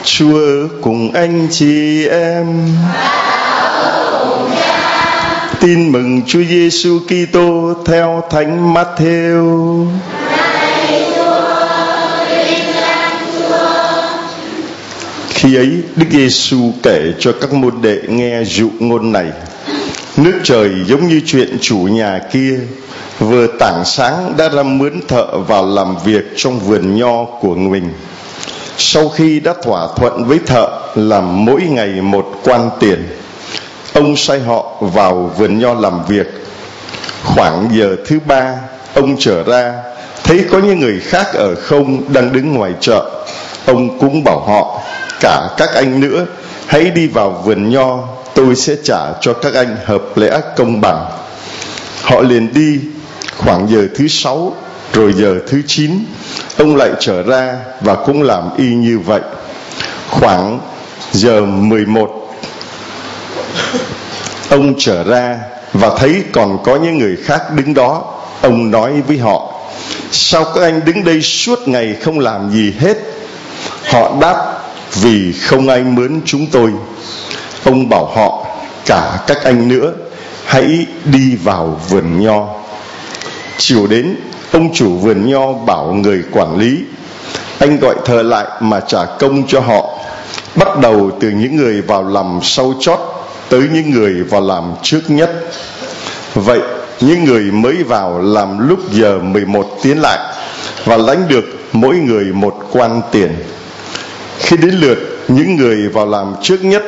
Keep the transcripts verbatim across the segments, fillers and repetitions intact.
Chúa ở cùng anh chị em. Tin mừng Chúa Giêsu Kitô theo Thánh Matthew. Khi ấy, Đức Giêsu kể cho các môn đệ nghe dụ ngôn này: nước trời giống như chuyện chủ nhà kia vừa tảng sáng đã ra mướn thợ vào làm việc trong vườn nho của mình. Sau khi đã thỏa thuận với thợ làm mỗi ngày một quan tiền, ông sai họ vào vườn nho làm việc. Khoảng giờ thứ ba, ông trở ra thấy có những người khác ở không đang đứng ngoài chợ. Ông cũng bảo họ: cả các anh nữa, hãy đi vào vườn nho, tôi sẽ trả cho các anh hợp lẽ công bằng. Họ liền đi. Khoảng giờ thứ sáu, rồi giờ thứ chín, ông lại trở ra và cũng làm y như vậy. Khoảng giờ mười một, ông trở ra và thấy còn có những người khác đứng đó. Ông nói với họ: sao các anh đứng đây suốt ngày không làm gì hết? Họ đáp: vì không ai mướn chúng tôi. Ông bảo họ: cả các anh nữa, hãy đi vào vườn nho. Chiều đến, ông chủ vườn nho bảo người quản lý: anh gọi thợ lại mà trả công cho họ, bắt đầu từ những người vào làm sau chót tới những người vào làm trước nhất. Vậy những người mới vào làm lúc giờ mười một tiến lại và lãnh được mỗi người một quan tiền. Khi đến lượt những người vào làm trước nhất,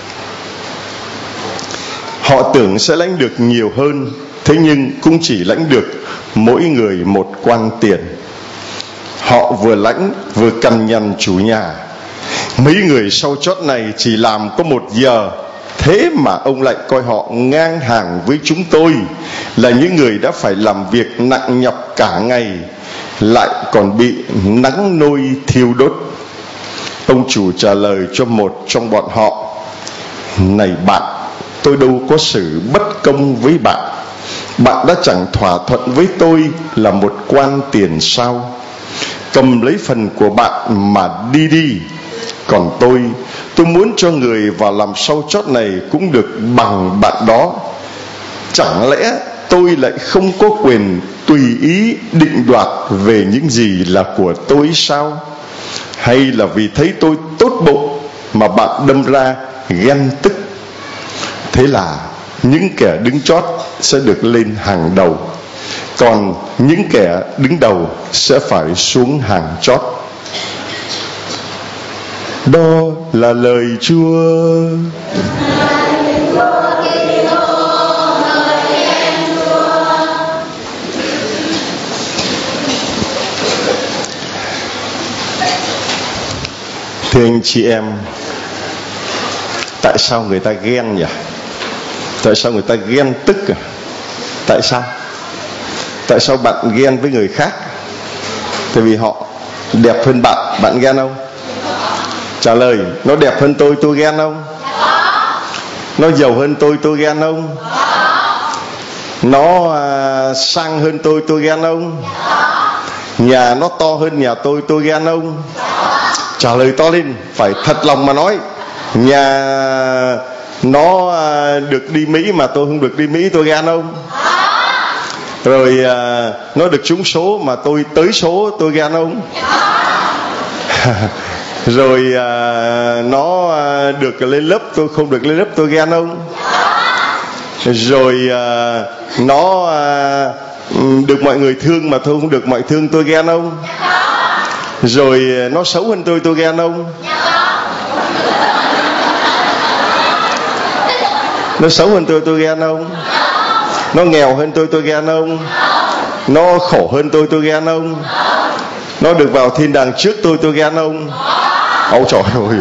họ tưởng sẽ lãnh được nhiều hơn, thế nhưng cũng chỉ lãnh được mỗi người một quan tiền. Họ vừa lãnh vừa cằn nhằn chủ nhà: mấy người sau chót này chỉ làm có một giờ, thế mà ông lại coi họ ngang hàng với chúng tôi, là những người đã phải làm việc nặng nhọc cả ngày, lại còn bị nắng nôi thiêu đốt. Ông chủ trả lời cho một trong bọn họ: này bạn, tôi đâu có xử bất công với bạn. Bạn đã chẳng thỏa thuận với tôi là một quan tiền sao? Cầm lấy phần của bạn mà đi đi. Còn tôi, tôi muốn cho người vào làm sau chót này cũng được bằng bạn đó. Chẳng lẽ tôi lại không có quyền tùy ý định đoạt về những gì là của tôi sao? Hay là vì thấy tôi tốt bụng mà bạn đâm ra ghen tức? Thế là những kẻ đứng chót sẽ được lên hàng đầu, còn những kẻ đứng đầu sẽ phải xuống hàng chót. Đó là lời Chúa. Thưa anh chị em, tại sao người ta ghen nhỉ? Tại sao người ta ghen tức à? Tại sao? Tại sao bạn ghen với người khác? Tại vì họ đẹp hơn bạn, bạn ghen không? Trả lời: nó đẹp hơn tôi, tôi ghen không? Nó giàu hơn tôi, tôi ghen không? Nó à, sang hơn tôi, tôi ghen không? Nhà nó to hơn nhà tôi, tôi ghen không? Trả lời to lên, phải thật lòng mà nói. Nhà nó à, được đi Mỹ mà tôi không được đi Mỹ, tôi ghen không? Rồi à, nó được trúng số mà tôi tới số, tôi ghen không? Rồi à, nó à, được lên lớp, tôi không được lên lớp, tôi ghen không? Rồi à, nó à, được mọi người thương mà tôi không được mọi thương, tôi ghen không? Rồi nó xấu hơn tôi, tôi ghen không? Nó xấu hơn tôi, tôi ghen không? Nó nghèo hơn tôi, tôi ghen không? Nó khổ hơn tôi, tôi ghen không? Nó được vào thiên đàng trước tôi, tôi ghen không? Ôi trời ơi,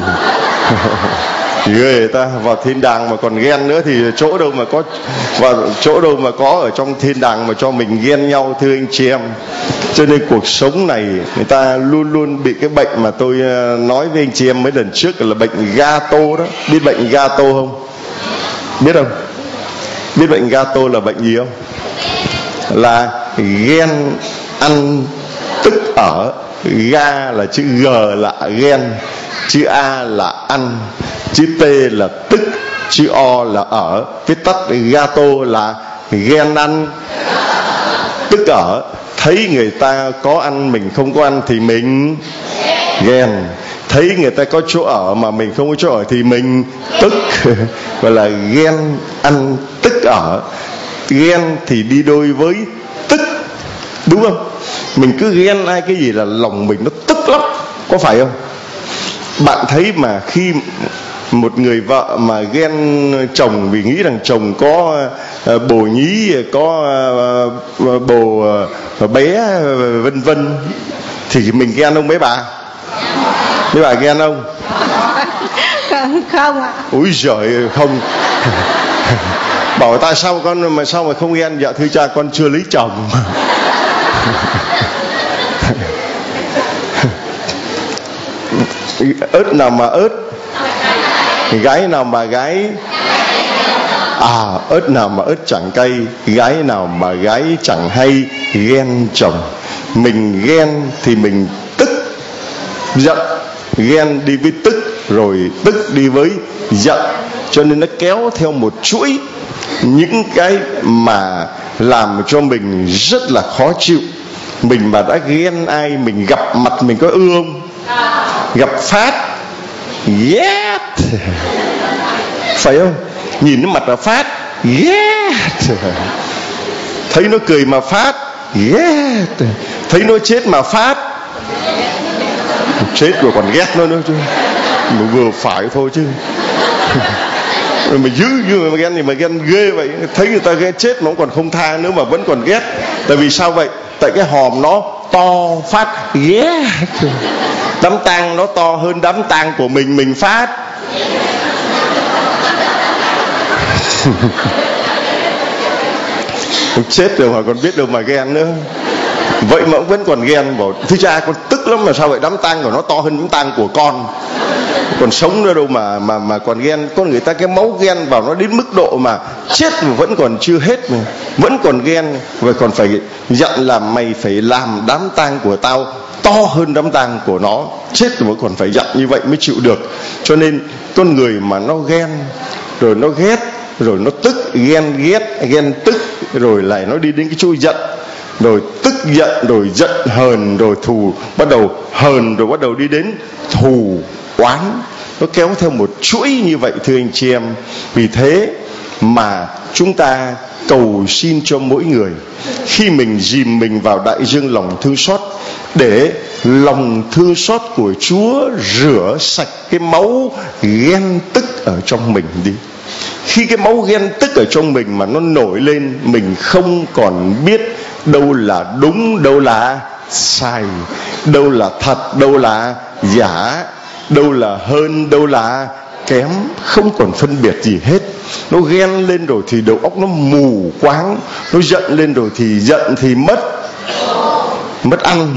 ghê ta, vào thiên đàng mà còn ghen nữa thì chỗ đâu mà có, và chỗ đâu mà có ở trong thiên đàng mà cho mình ghen nhau, thưa anh chị em. Cho nên cuộc sống này người ta luôn luôn bị cái bệnh mà tôi nói với anh chị em mấy lần trước là bệnh gato đó. Biết bệnh gato không? Biết không? Biết bệnh gato là bệnh gì không? Là ghen ăn tức ở. Ga là chữ G là ghen, chữ A là ăn, chữ T là tức, chữ O là ở, viết tắt gato là ghen ăn, tức ở. Thấy người ta có ăn mình không có ăn thì mình ghen. Thấy người ta có chỗ ở mà mình không có chỗ ở thì mình tức. Gọi là ghen ăn tức ở. Ghen thì đi đôi với tức, đúng không? Mình cứ ghen ai cái gì là lòng mình nó tức lắm, có phải không? Bạn thấy mà khi một người vợ mà ghen chồng vì nghĩ rằng chồng có bồ nhí, có bồ bé vân vân, thì mình ghen không mấy bà? Mấy bà ghen không? Không, không ạ. Úi giời, không. Bảo tại sao con mà sao mà không ghen? Dạ thưa cha, con chưa lấy chồng. Ớt nào mà ớt, gái nào mà gái. À, ớt nào mà ớt chẳng cay, gái nào mà gái chẳng hay ghen chồng. Mình ghen thì mình tức giận, ghen đi với tức, rồi tức đi với giận, cho nên nó kéo theo một chuỗi những cái mà làm cho mình rất là khó chịu. Mình mà đã ghen ai, mình gặp mặt mình có ưa không? Gặp phát ghét, phải không? Nhìn nó mặt là phát ghét, thấy nó cười mà phát ghét, thấy nó chết mà phát chết rồi còn ghét nó nữa chứ. Mình vừa phải thôi chứ. Mà dữ như mà ghen thì mà ghen ghê vậy. Thấy người ta ghét chết mà còn không tha nữa mà vẫn còn ghét. Tại vì sao vậy? Tại cái hòm nó to phát ghét. Đám tang nó to hơn đám tang của mình, mình phát chết rồi mà còn biết đâu mà ghen nữa. Vậy mà ông vẫn còn ghen. Bảo thưa cha, con tức lắm mà sao vậy? Đám tang của nó to hơn đám tang của con, còn sống nữa đâu mà mà mà còn ghen. Con người ta cái máu ghen vào nó đến mức độ mà chết mà vẫn còn chưa hết, mà vẫn còn ghen. Và còn phải giận là mày phải làm đám tang của tao to hơn đám tang của nó. Chết rồi còn phải giận như vậy mới chịu được. Cho nên con người mà nó ghen, rồi nó ghét, rồi nó tức, ghen ghét, ghen tức, rồi lại nó đi đến cái chỗ giận, rồi tức giận, rồi giận hờn, rồi thù, bắt đầu hờn, rồi bắt đầu đi đến thù oán. Nó kéo theo một chuỗi như vậy thưa anh chị em. Vì thế mà chúng ta cầu xin cho mỗi người, khi mình dìm mình vào đại dương lòng thương xót, để lòng thương xót của Chúa rửa sạch cái máu ghen tức ở trong mình đi. Khi cái máu ghen tức ở trong mình mà nó nổi lên, mình không còn biết đâu là đúng, đâu là sai, đâu là thật, đâu là giả, đâu là hơn, đâu là kém, không còn phân biệt gì hết. Nó ghen lên rồi thì đầu óc nó mù quáng, nó giận lên rồi thì giận thì mất mất ăn,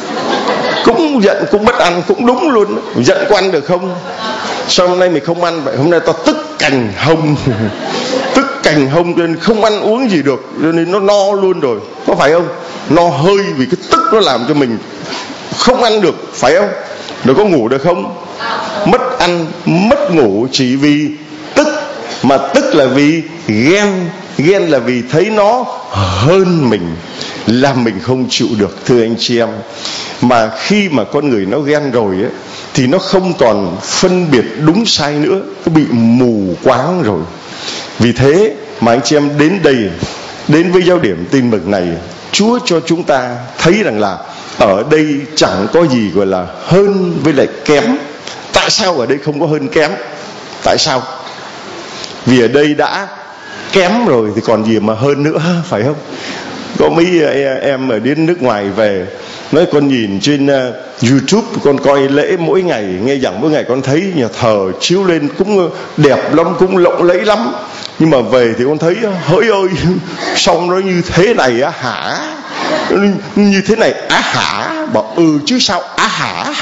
cũng giận cũng mất ăn, cũng đúng luôn. Giận có ăn được không? Sao hôm nay mình không ăn vậy? Hôm nay tao tức cành hông tức cành hông cho nên không ăn uống gì được, cho nên nó no luôn rồi, có phải không? No hơi vì cái tức nó làm cho mình không ăn được, phải không? Rồi có ngủ được không? Mất ăn, mất ngủ chỉ vì tức. Mà tức là vì ghen, ghen là vì thấy nó hơn mình, làm mình không chịu được thưa anh chị em. Mà khi mà con người nó ghen rồi ấy, thì nó không còn phân biệt đúng sai nữa, nó bị mù quáng rồi. Vì thế mà anh chị em đến đây, đến với giáo điểm tin mừng này, Chúa cho chúng ta thấy rằng là ở đây chẳng có gì gọi là hơn với lại kém. Tại sao ở đây không có hơn kém? Tại sao? Vì ở đây đã kém rồi thì còn gì mà hơn nữa, phải không? Có mấy em ở đến nước ngoài về nói con nhìn trên uh, YouTube, con coi lễ mỗi ngày, nghe giảng mỗi ngày, con thấy nhà thờ chiếu lên cũng đẹp lắm, cũng lộng lẫy lắm. Nhưng mà về thì con thấy hỡi ơi, xong nó như thế này á hả? Như thế này á hả? Bảo ừ chứ sao á hả?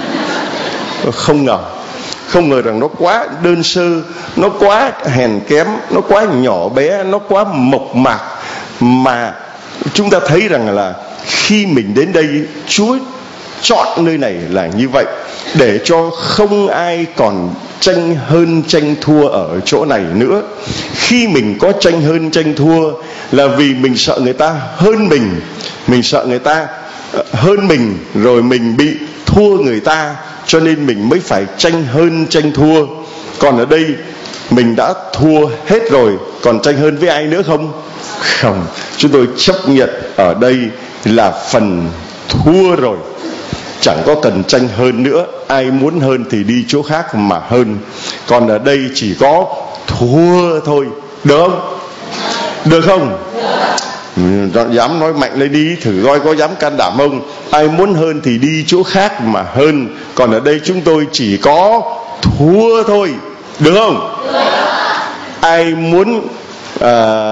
Không ngờ, không ngờ rằng nó quá đơn sơ, nó quá hèn kém, nó quá nhỏ bé, nó quá mộc mạc. Mà chúng ta thấy rằng là khi mình đến đây, Chúa chọn nơi này là như vậy, để cho không ai còn tranh hơn tranh thua ở chỗ này nữa. Khi mình có tranh hơn tranh thua là vì mình sợ người ta hơn mình, mình sợ người ta hơn mình rồi mình bị thua người ta, cho nên mình mới phải tranh hơn tranh thua. Còn ở đây mình đã thua hết rồi, còn tranh hơn với ai nữa không? Không, chúng tôi chấp nhận ở đây là phần thua rồi, chẳng có cần tranh hơn nữa. Ai muốn hơn thì đi chỗ khác mà hơn. Còn ở đây chỉ có thua thôi. Được không? Được không? Được. Dám nói mạnh lên đi, thử coi có dám can đảm không? Ai muốn hơn thì đi chỗ khác mà hơn. Còn ở đây chúng tôi chỉ có thua thôi. Được không? Được. Ai muốn à,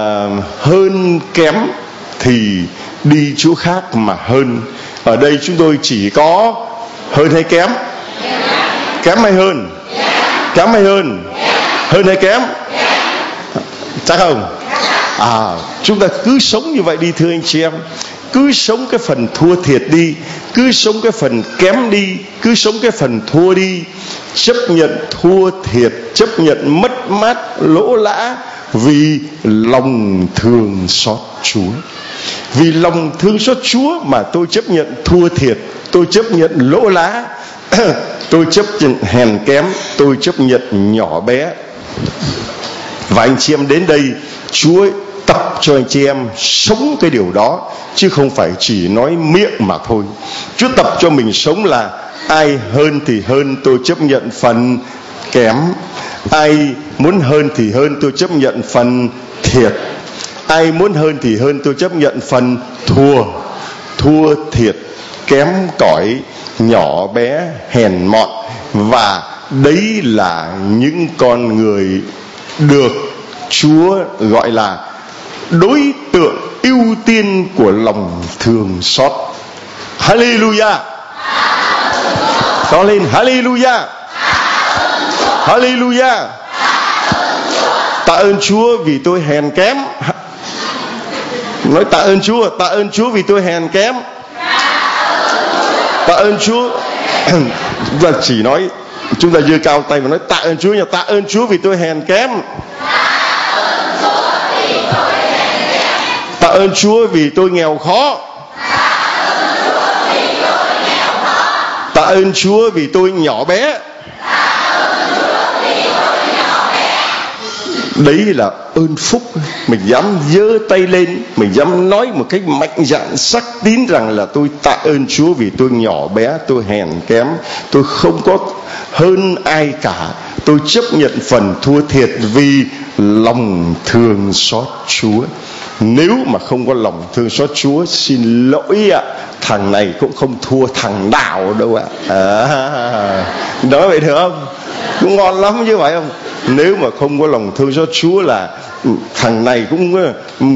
hơn kém thì đi chỗ khác mà hơn. Ở đây chúng tôi chỉ có hơn hay kém? Kém hay hơn? Kém hay hơn? Hơn hay kém? Chắc không? À, chúng ta cứ sống như vậy đi thưa anh chị em. Cứ sống cái phần thua thiệt đi, cứ sống cái phần kém đi, cứ sống cái phần thua đi. Chấp nhận thua thiệt, chấp nhận mất mát, lỗ lã, vì lòng thương xót Chúa. Vì lòng thương xót Chúa mà tôi chấp nhận thua thiệt, tôi chấp nhận lỗ lá, tôi chấp nhận hèn kém, tôi chấp nhận nhỏ bé. Và anh chị em đến đây, Chúa tập cho anh chị em sống cái điều đó, chứ không phải chỉ nói miệng mà thôi. Chúa tập cho mình sống là ai hơn thì hơn, tôi chấp nhận phần kém. Ai muốn hơn thì hơn, tôi chấp nhận phần thiệt. Ai muốn hơn thì hơn, tôi chấp nhận phần thua. Thua thiệt, kém cỏi, nhỏ bé, hèn mọn. Và đấy là những con người được Chúa gọi là đối tượng ưu tiên của lòng thương xót. Hallelujah. To lên hallelujah. Hallelujah. Tạ ơn Chúa vì tôi hèn kém. Nói tạ ơn Chúa, tạ ơn Chúa vì tôi hèn kém. Tạ ơn Chúa. Chúng ta chỉ nói, chúng ta giơ cao tay và nói tạ ơn Chúa nha. Tạ ơn Chúa vì tôi hèn kém. Tạ ơn Chúa vì tôi nghèo khó. Tạ ơn Chúa vì tôi nhỏ bé. Đấy là ơn phúc. Mình dám giơ tay lên, mình dám nói một cách mạnh dạn sắc tín rằng là tôi tạ ơn Chúa vì tôi nhỏ bé, tôi hèn kém, tôi không có hơn ai cả. Tôi chấp nhận phần thua thiệt vì lòng thương xót Chúa. Nếu mà không có lòng thương xót Chúa, xin lỗi ạ, à, thằng này cũng không thua thằng nào đâu ạ. À. À, nói vậy được không? Cũng ngon lắm chứ phải không? Nếu mà không có lòng thương xót Chúa là thằng này cũng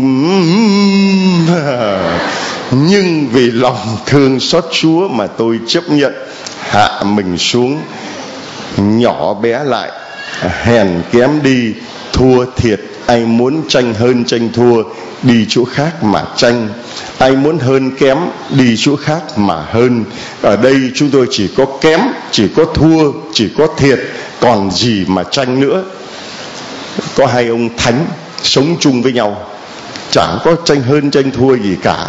nhưng vì lòng thương xót Chúa mà tôi chấp nhận hạ mình xuống, nhỏ bé lại, hèn kém đi, thua thiệt. Ai muốn tranh hơn tranh thua, đi chỗ khác mà tranh. Ai muốn hơn kém, đi chỗ khác mà hơn. Ở đây chúng tôi chỉ có kém, chỉ có thua, chỉ có thiệt, còn gì mà tranh nữa. Có hai ông thánh sống chung với nhau, chẳng có tranh hơn tranh thua gì cả.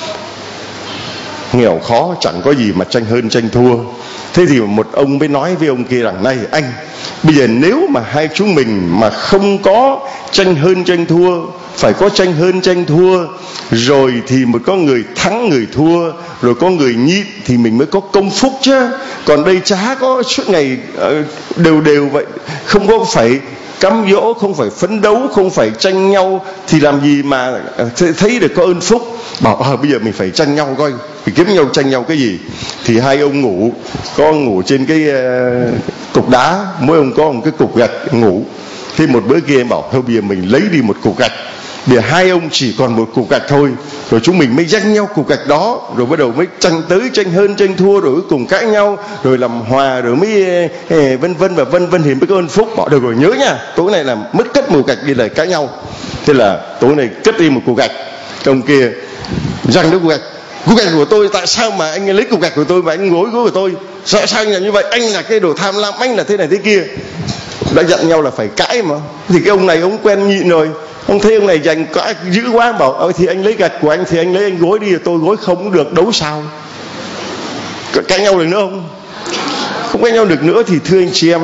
Nghèo khó chẳng có gì mà tranh hơn tranh thua. Thế thì một ông mới nói với ông kia rằng: này anh, bây giờ nếu mà hai chúng mình mà không có tranh hơn tranh thua, phải có tranh hơn tranh thua, rồi thì mới có người thắng người thua, rồi có người nhịn thì mình mới có công phúc chứ. Còn đây chả có suốt ngày đều đều vậy, không có phải cám dỗ, không phải phấn đấu, không phải tranh nhau, thì làm gì mà thấy được có ơn phúc. Bảo à, bây giờ mình phải tranh nhau coi, phải kiếm nhau tranh nhau cái gì. Thì hai ông ngủ, có ngủ trên cái uh, cục đá, mỗi ông có một cái cục gạch ngủ. Thế một bữa kia em bảo thôi bây giờ mình lấy đi một cục gạch, bây giờ hai ông chỉ còn một cục gạch thôi, rồi chúng mình mới tranh nhau cục gạch đó, rồi bắt đầu mới tranh tới tranh hơn tranh thua, rồi cuối cùng cãi nhau, rồi làm hòa, rồi mới eh, vân vân và vân vân thì mới có ơn phúc. Bảo được rồi, nhớ nha, tối nay là mất cất một gạch đi lại cãi nhau. Thế là tối nay cất đi một cục gạch, ông kia răng đứa cục gạch, Cục gạch của tôi, tại sao mà anh lấy cục gạch của tôi mà anh gối gối của tôi? Sao, sao anh làm như vậy? Anh là cái đồ tham lam, anh là thế này thế kia. Đã dặn nhau là phải cãi mà. Thì cái ông này ông quen nhịn rồi, ông thấy ông này giành cãi dữ quá, bảo ơi thì anh lấy gạch của anh thì anh lấy anh gối đi, tôi gối không cũng được, đấu sao? Cãi nhau được nữa không? Không cãi nhau được nữa. Thì thưa anh chị em,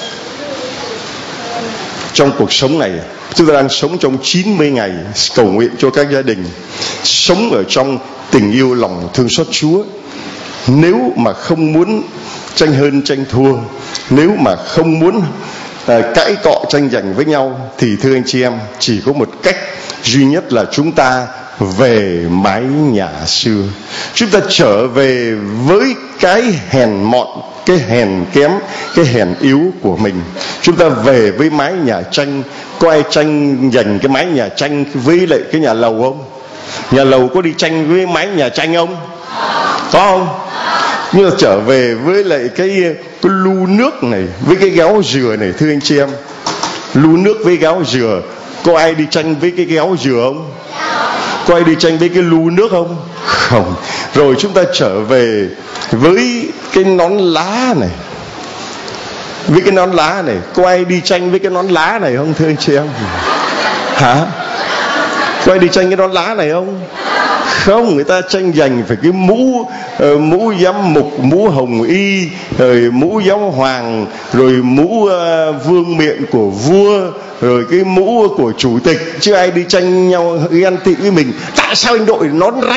trong cuộc sống này chúng ta đang sống trong chín mươi ngày cầu nguyện cho các gia đình, sống ở trong tình yêu lòng thương xót Chúa. Nếu mà không muốn tranh hơn tranh thua, nếu mà không muốn à, cãi cọ tranh giành với nhau, thì thưa anh chị em, chỉ có một cách duy nhất là chúng ta về mái nhà xưa. Chúng ta trở về với cái hèn mọn, cái hèn kém, cái hèn yếu của mình. Chúng ta về với mái nhà tranh. Có ai tranh giành cái mái nhà tranh với lại cái nhà lầu không? Nhà lầu có đi tranh với mái nhà tranh không? Có không? Nhưng mà trở về với lại cái, cái lu nước này, với cái gáo dừa này, thưa anh chị em, lu nước với gáo dừa, có ai đi tranh với cái gáo dừa không? Có ai đi tranh với cái lu nước không? Không. Rồi chúng ta trở về với cái nón lá này, với cái nón lá này, có ai đi tranh với cái nón lá này không thưa anh chị em? Hả? Có ai đi tranh cái nón lá này không? Không, người ta tranh giành phải cái mũ, uh, mũ giám mục, mũ hồng y, rồi mũ giáo hoàng, rồi mũ uh, vương miện của vua, rồi cái mũ của chủ tịch. Chứ ai đi tranh nhau ghen tị với mình, tại sao anh đội nón rách?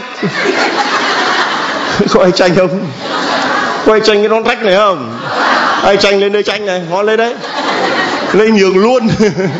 Có ai tranh không? Có ai tranh cái nón rách này không? Ai tranh lên đây tranh này, ngon lên đấy, lên nhường luôn.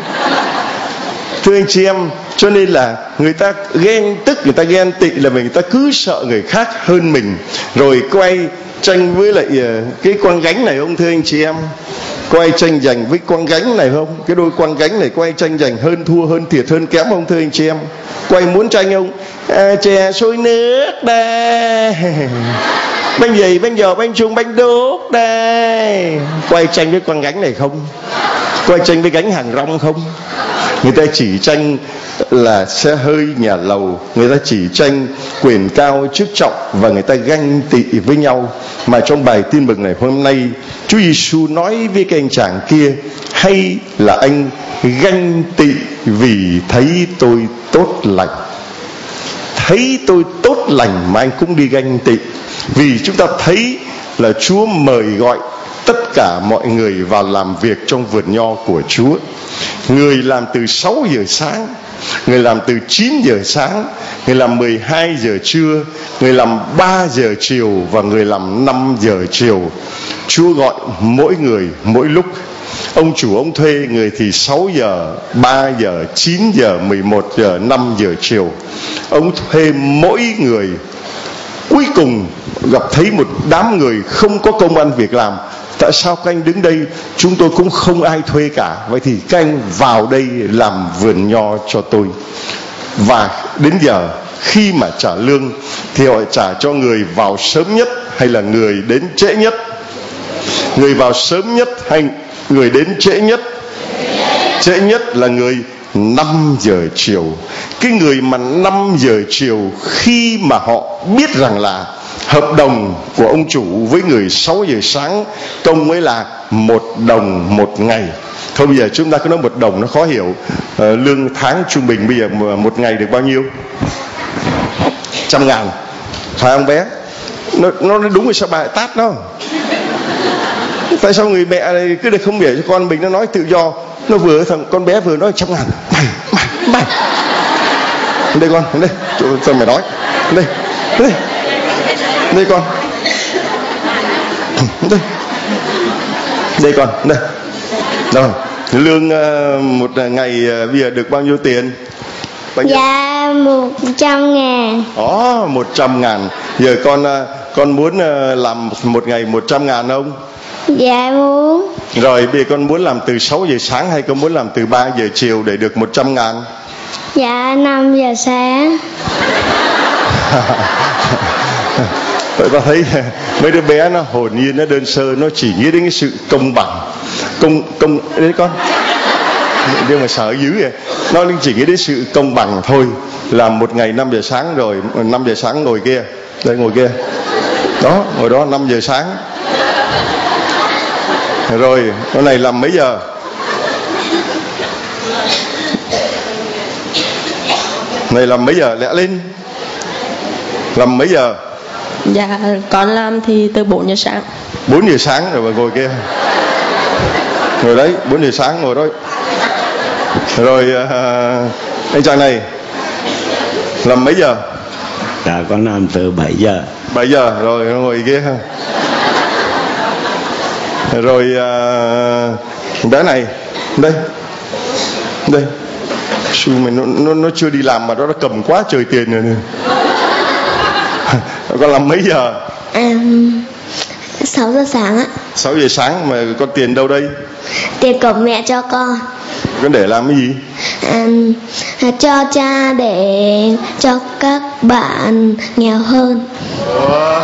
Thưa anh chị em, cho nên là người ta ghen tức, người ta ghen tị là vì người ta cứ sợ người khác hơn mình, rồi quay tranh với lại cái quăng gánh này không thưa anh chị em? Quay tranh giành với quăng gánh này không? Cái đôi quăng gánh này quay tranh giành hơn thua, hơn thiệt, hơn kém không thưa anh chị em? Quay muốn tranh không? À, chè sôi nước đây, bánh gì, bánh giò, bánh chung, bánh đúc đây. Quay tranh với quăng gánh này không? Quay tranh với gánh hàng rong không? Người ta chỉ tranh là xe hơi nhà lầu, người ta chỉ tranh quyền cao chức trọng, và người ta ganh tị với nhau. Mà trong bài tin mừng này hôm nay, Chúa Giêsu nói với cái anh chàng kia, hay là anh ganh tị vì thấy tôi tốt lành. Thấy tôi tốt lành mà anh cũng đi ganh tị. Vì chúng ta thấy là Chúa mời gọi tất cả mọi người vào làm việc trong vườn nho của Chúa. Người làm từ sáu giờ sáng, người làm từ chín giờ sáng, người làm mười hai giờ trưa, người làm ba giờ chiều, và người làm năm giờ chiều. Chúa gọi mỗi người mỗi lúc. Ông chủ ông thuê người thì sáu giờ, ba giờ, chín giờ, mười một giờ, năm giờ chiều. Ông thuê mỗi người. Cuối cùng gặp thấy một đám người không có công ăn việc làm. Tại sao các anh đứng đây? Chúng tôi cũng không ai thuê cả. Vậy thì các anh vào đây làm vườn nho cho tôi. Và đến giờ khi mà trả lương thì họ trả cho người vào sớm nhất hay là người đến trễ nhất? Người vào sớm nhất hay người đến trễ nhất? Trễ nhất là người năm giờ chiều. Cái người mà năm giờ chiều, khi mà họ biết rằng là hợp đồng của ông chủ với người sáu giờ sáng, công mới là một đồng một ngày. Thôi bây giờ chúng ta cứ nói một đồng nó khó hiểu. à, Lương tháng trung bình bây giờ một ngày được bao nhiêu? Trăm ngàn. Phải không bé? Nó, nó đúng rồi, sao bà lại tát nó? Tại sao người mẹ này cứ để không để cho con mình nó nói tự do? Nó vừa thằng con bé vừa nói trăm ngàn. Mày, mày, mày. Đây con, đây, cho mày nói. Đây, đây. Đây con. Đây. Đây con, đây. Rồi, lương uh, một ngày uh, bây giờ được bao nhiêu tiền? Bao nhiêu? Dạ một trăm ngàn. Ồ, oh, một trăm ngàn. Giờ con uh, con muốn uh, làm một ngày một trăm ngàn không? Dạ muốn. Rồi bây giờ con muốn làm từ sáu giờ sáng hay con muốn làm từ ba giờ chiều để được một trăm ngàn? Dạ năm giờ sáng. Vậy ta thấy mấy đứa bé nó hồn nhiên, nó đơn sơ, nó chỉ nghĩ đến cái sự công bằng. Công, công, đấy con. Nhưng mà sợ dữ vậy. Nó chỉ nghĩ đến sự công bằng thôi. Làm một ngày năm giờ sáng rồi, năm giờ sáng ngồi kia, đây ngồi kia đó, ngồi đó năm giờ sáng. Rồi con này làm mấy giờ? Này làm mấy giờ? Lẹ lên. Làm mấy giờ? Dạ con làm thì từ bốn giờ sáng. Bốn giờ sáng rồi bà ngồi kia. Ngồi đấy, bốn giờ sáng ngồi đó. Rồi uh, anh chàng này làm mấy giờ? Dạ con làm từ bảy giờ. Bảy giờ rồi ngồi kia. Rồi uh, bé này đây đây Sư mày nó, nó, nó chưa đi làm mà nó đã cầm quá trời tiền rồi nè. Con làm mấy giờ? À, sáu giờ sáng ạ. Sáu giờ sáng mà con tiền đâu đây? Tiền của mẹ cho con. Con để làm cái gì? À, cho cha để cho các bạn nghèo hơn. Wow.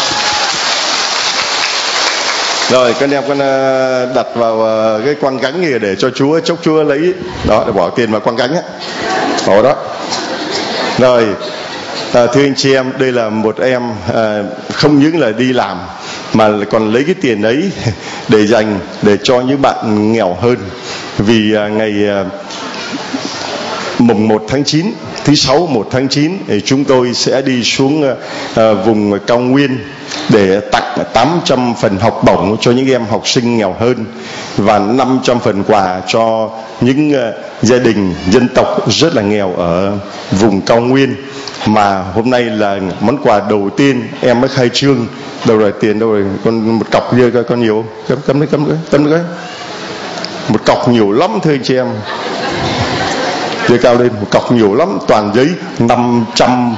Rồi con em con đặt vào cái quăng gánh kia để cho Chúa, chốc Chúa lấy đó, để bỏ tiền vào quăng gánh á, bỏ đó. Rồi à, thưa anh chị em, đây là một em à, không những là đi làm mà còn lấy cái tiền ấy để dành để cho những bạn nghèo hơn. Vì à, ngày à, mùng một tháng chín, thứ sáu một tháng chín thì chúng tôi sẽ đi xuống à, vùng cao nguyên để tặng tám trăm phần học bổng cho những em học sinh nghèo hơn và năm trăm phần quà cho những uh, gia đình dân tộc rất là nghèo ở vùng cao nguyên. Mà hôm nay là món quà đầu tiên em mới khai trương. Đâu rồi tiền đâu rồi? Con một cọc kia coi con nhiều. Cấm cấm đấy, cấm đấy, cấm đấy. Một cọc nhiều lắm thưa anh chị em. Đưa cao lên, một cọc nhiều lắm, toàn giấy năm trăm.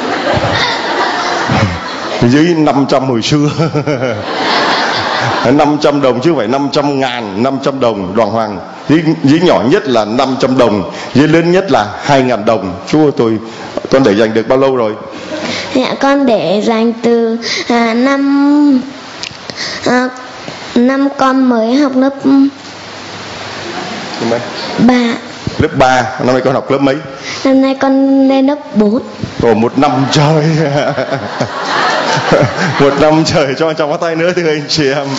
Dưới năm trăm hồi xưa. Năm trăm đồng chứ không phải năm trăm ngàn. Năm trăm đồng Đoàn Hoàng. Dưới, dưới nhỏ nhất là năm trăm đồng, dưới lớn nhất là hai ngàn đồng. Chú tôi, con để dành được bao lâu rồi? Dạ con để dành từ à, năm à, năm con mới học lớp ba. Lớp ba. Năm nay con học lớp mấy? Năm nay con lên lớp bốn. Ồ, một năm trời. Một năm trời cho trong tay nữa thưa anh chị em.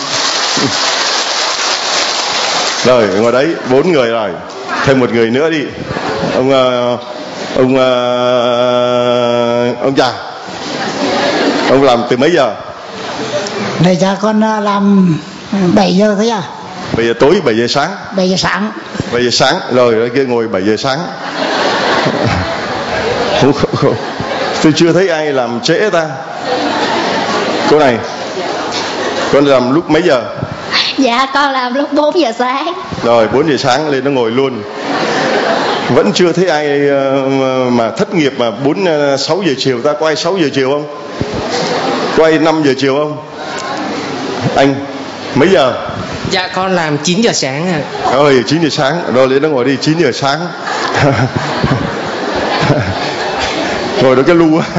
Rồi ngồi đấy bốn người rồi, thêm một người nữa đi. Ông uh, ông uh, ông già, ông làm từ mấy giờ? Đây cha con làm bảy giờ thôi à. Bảy giờ tối, bảy giờ sáng. Bảy giờ sáng. Bảy giờ sáng rồi ở kia ngồi bảy giờ sáng. Không, không, không. Tôi chưa thấy ai làm trễ ta. Cô này, con làm lúc mấy giờ? Dạ con làm lúc bốn giờ sáng. Rồi bốn giờ sáng lên nó ngồi luôn. Vẫn chưa thấy ai mà thất nghiệp mà bốn sáu giờ chiều. Ta có ai sáu giờ chiều không? Có ai năm giờ chiều không? Anh mấy giờ? Dạ con làm chín giờ sáng à. Rồi chín giờ sáng. Rồi lên nó ngồi đi chín giờ sáng. Ngồi đó cái lu á.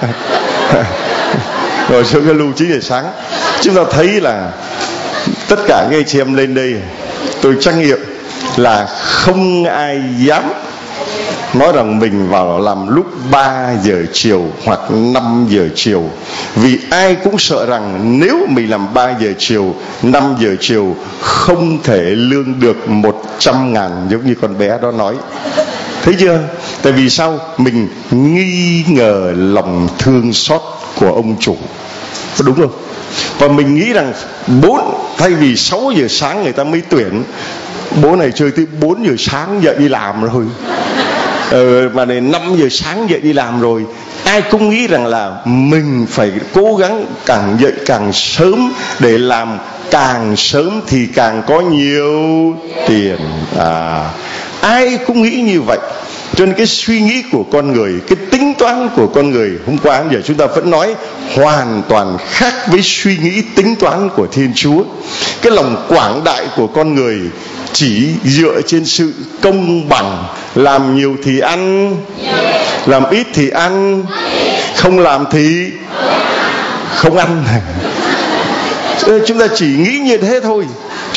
Rồi xuống cái lu chín giờ sáng. Chúng ta thấy là tất cả các anh chị em lên đây, tôi trắc nghiệm là không ai dám nói rằng mình vào làm lúc ba giờ chiều hoặc năm giờ chiều. Vì ai cũng sợ rằng nếu mình làm ba giờ chiều, năm giờ chiều không thể lương được một trăm ngàn giống như con bé đó nói. Thấy chưa? Tại vì sao? Mình nghi ngờ lòng thương xót của ông chủ. Có đúng không? Và mình nghĩ rằng bốn thay vì sáu giờ sáng người ta mới tuyển, bố này chơi tới bốn giờ sáng dậy đi làm rồi. Ờ, mà này năm giờ sáng dậy đi làm rồi. Ai cũng nghĩ rằng là mình phải cố gắng càng dậy càng sớm để làm càng sớm thì càng có nhiều tiền. À, ai cũng nghĩ như vậy. Cho nên cái suy nghĩ của con người, cái tính toán của con người, hôm qua giờ chúng ta vẫn nói hoàn toàn khác với suy nghĩ tính toán của Thiên Chúa. Cái lòng quảng đại của con người chỉ dựa trên sự công bằng. Làm nhiều thì ăn, làm ít thì ăn, không làm thì không ăn. Chúng ta chỉ nghĩ như thế thôi. Cho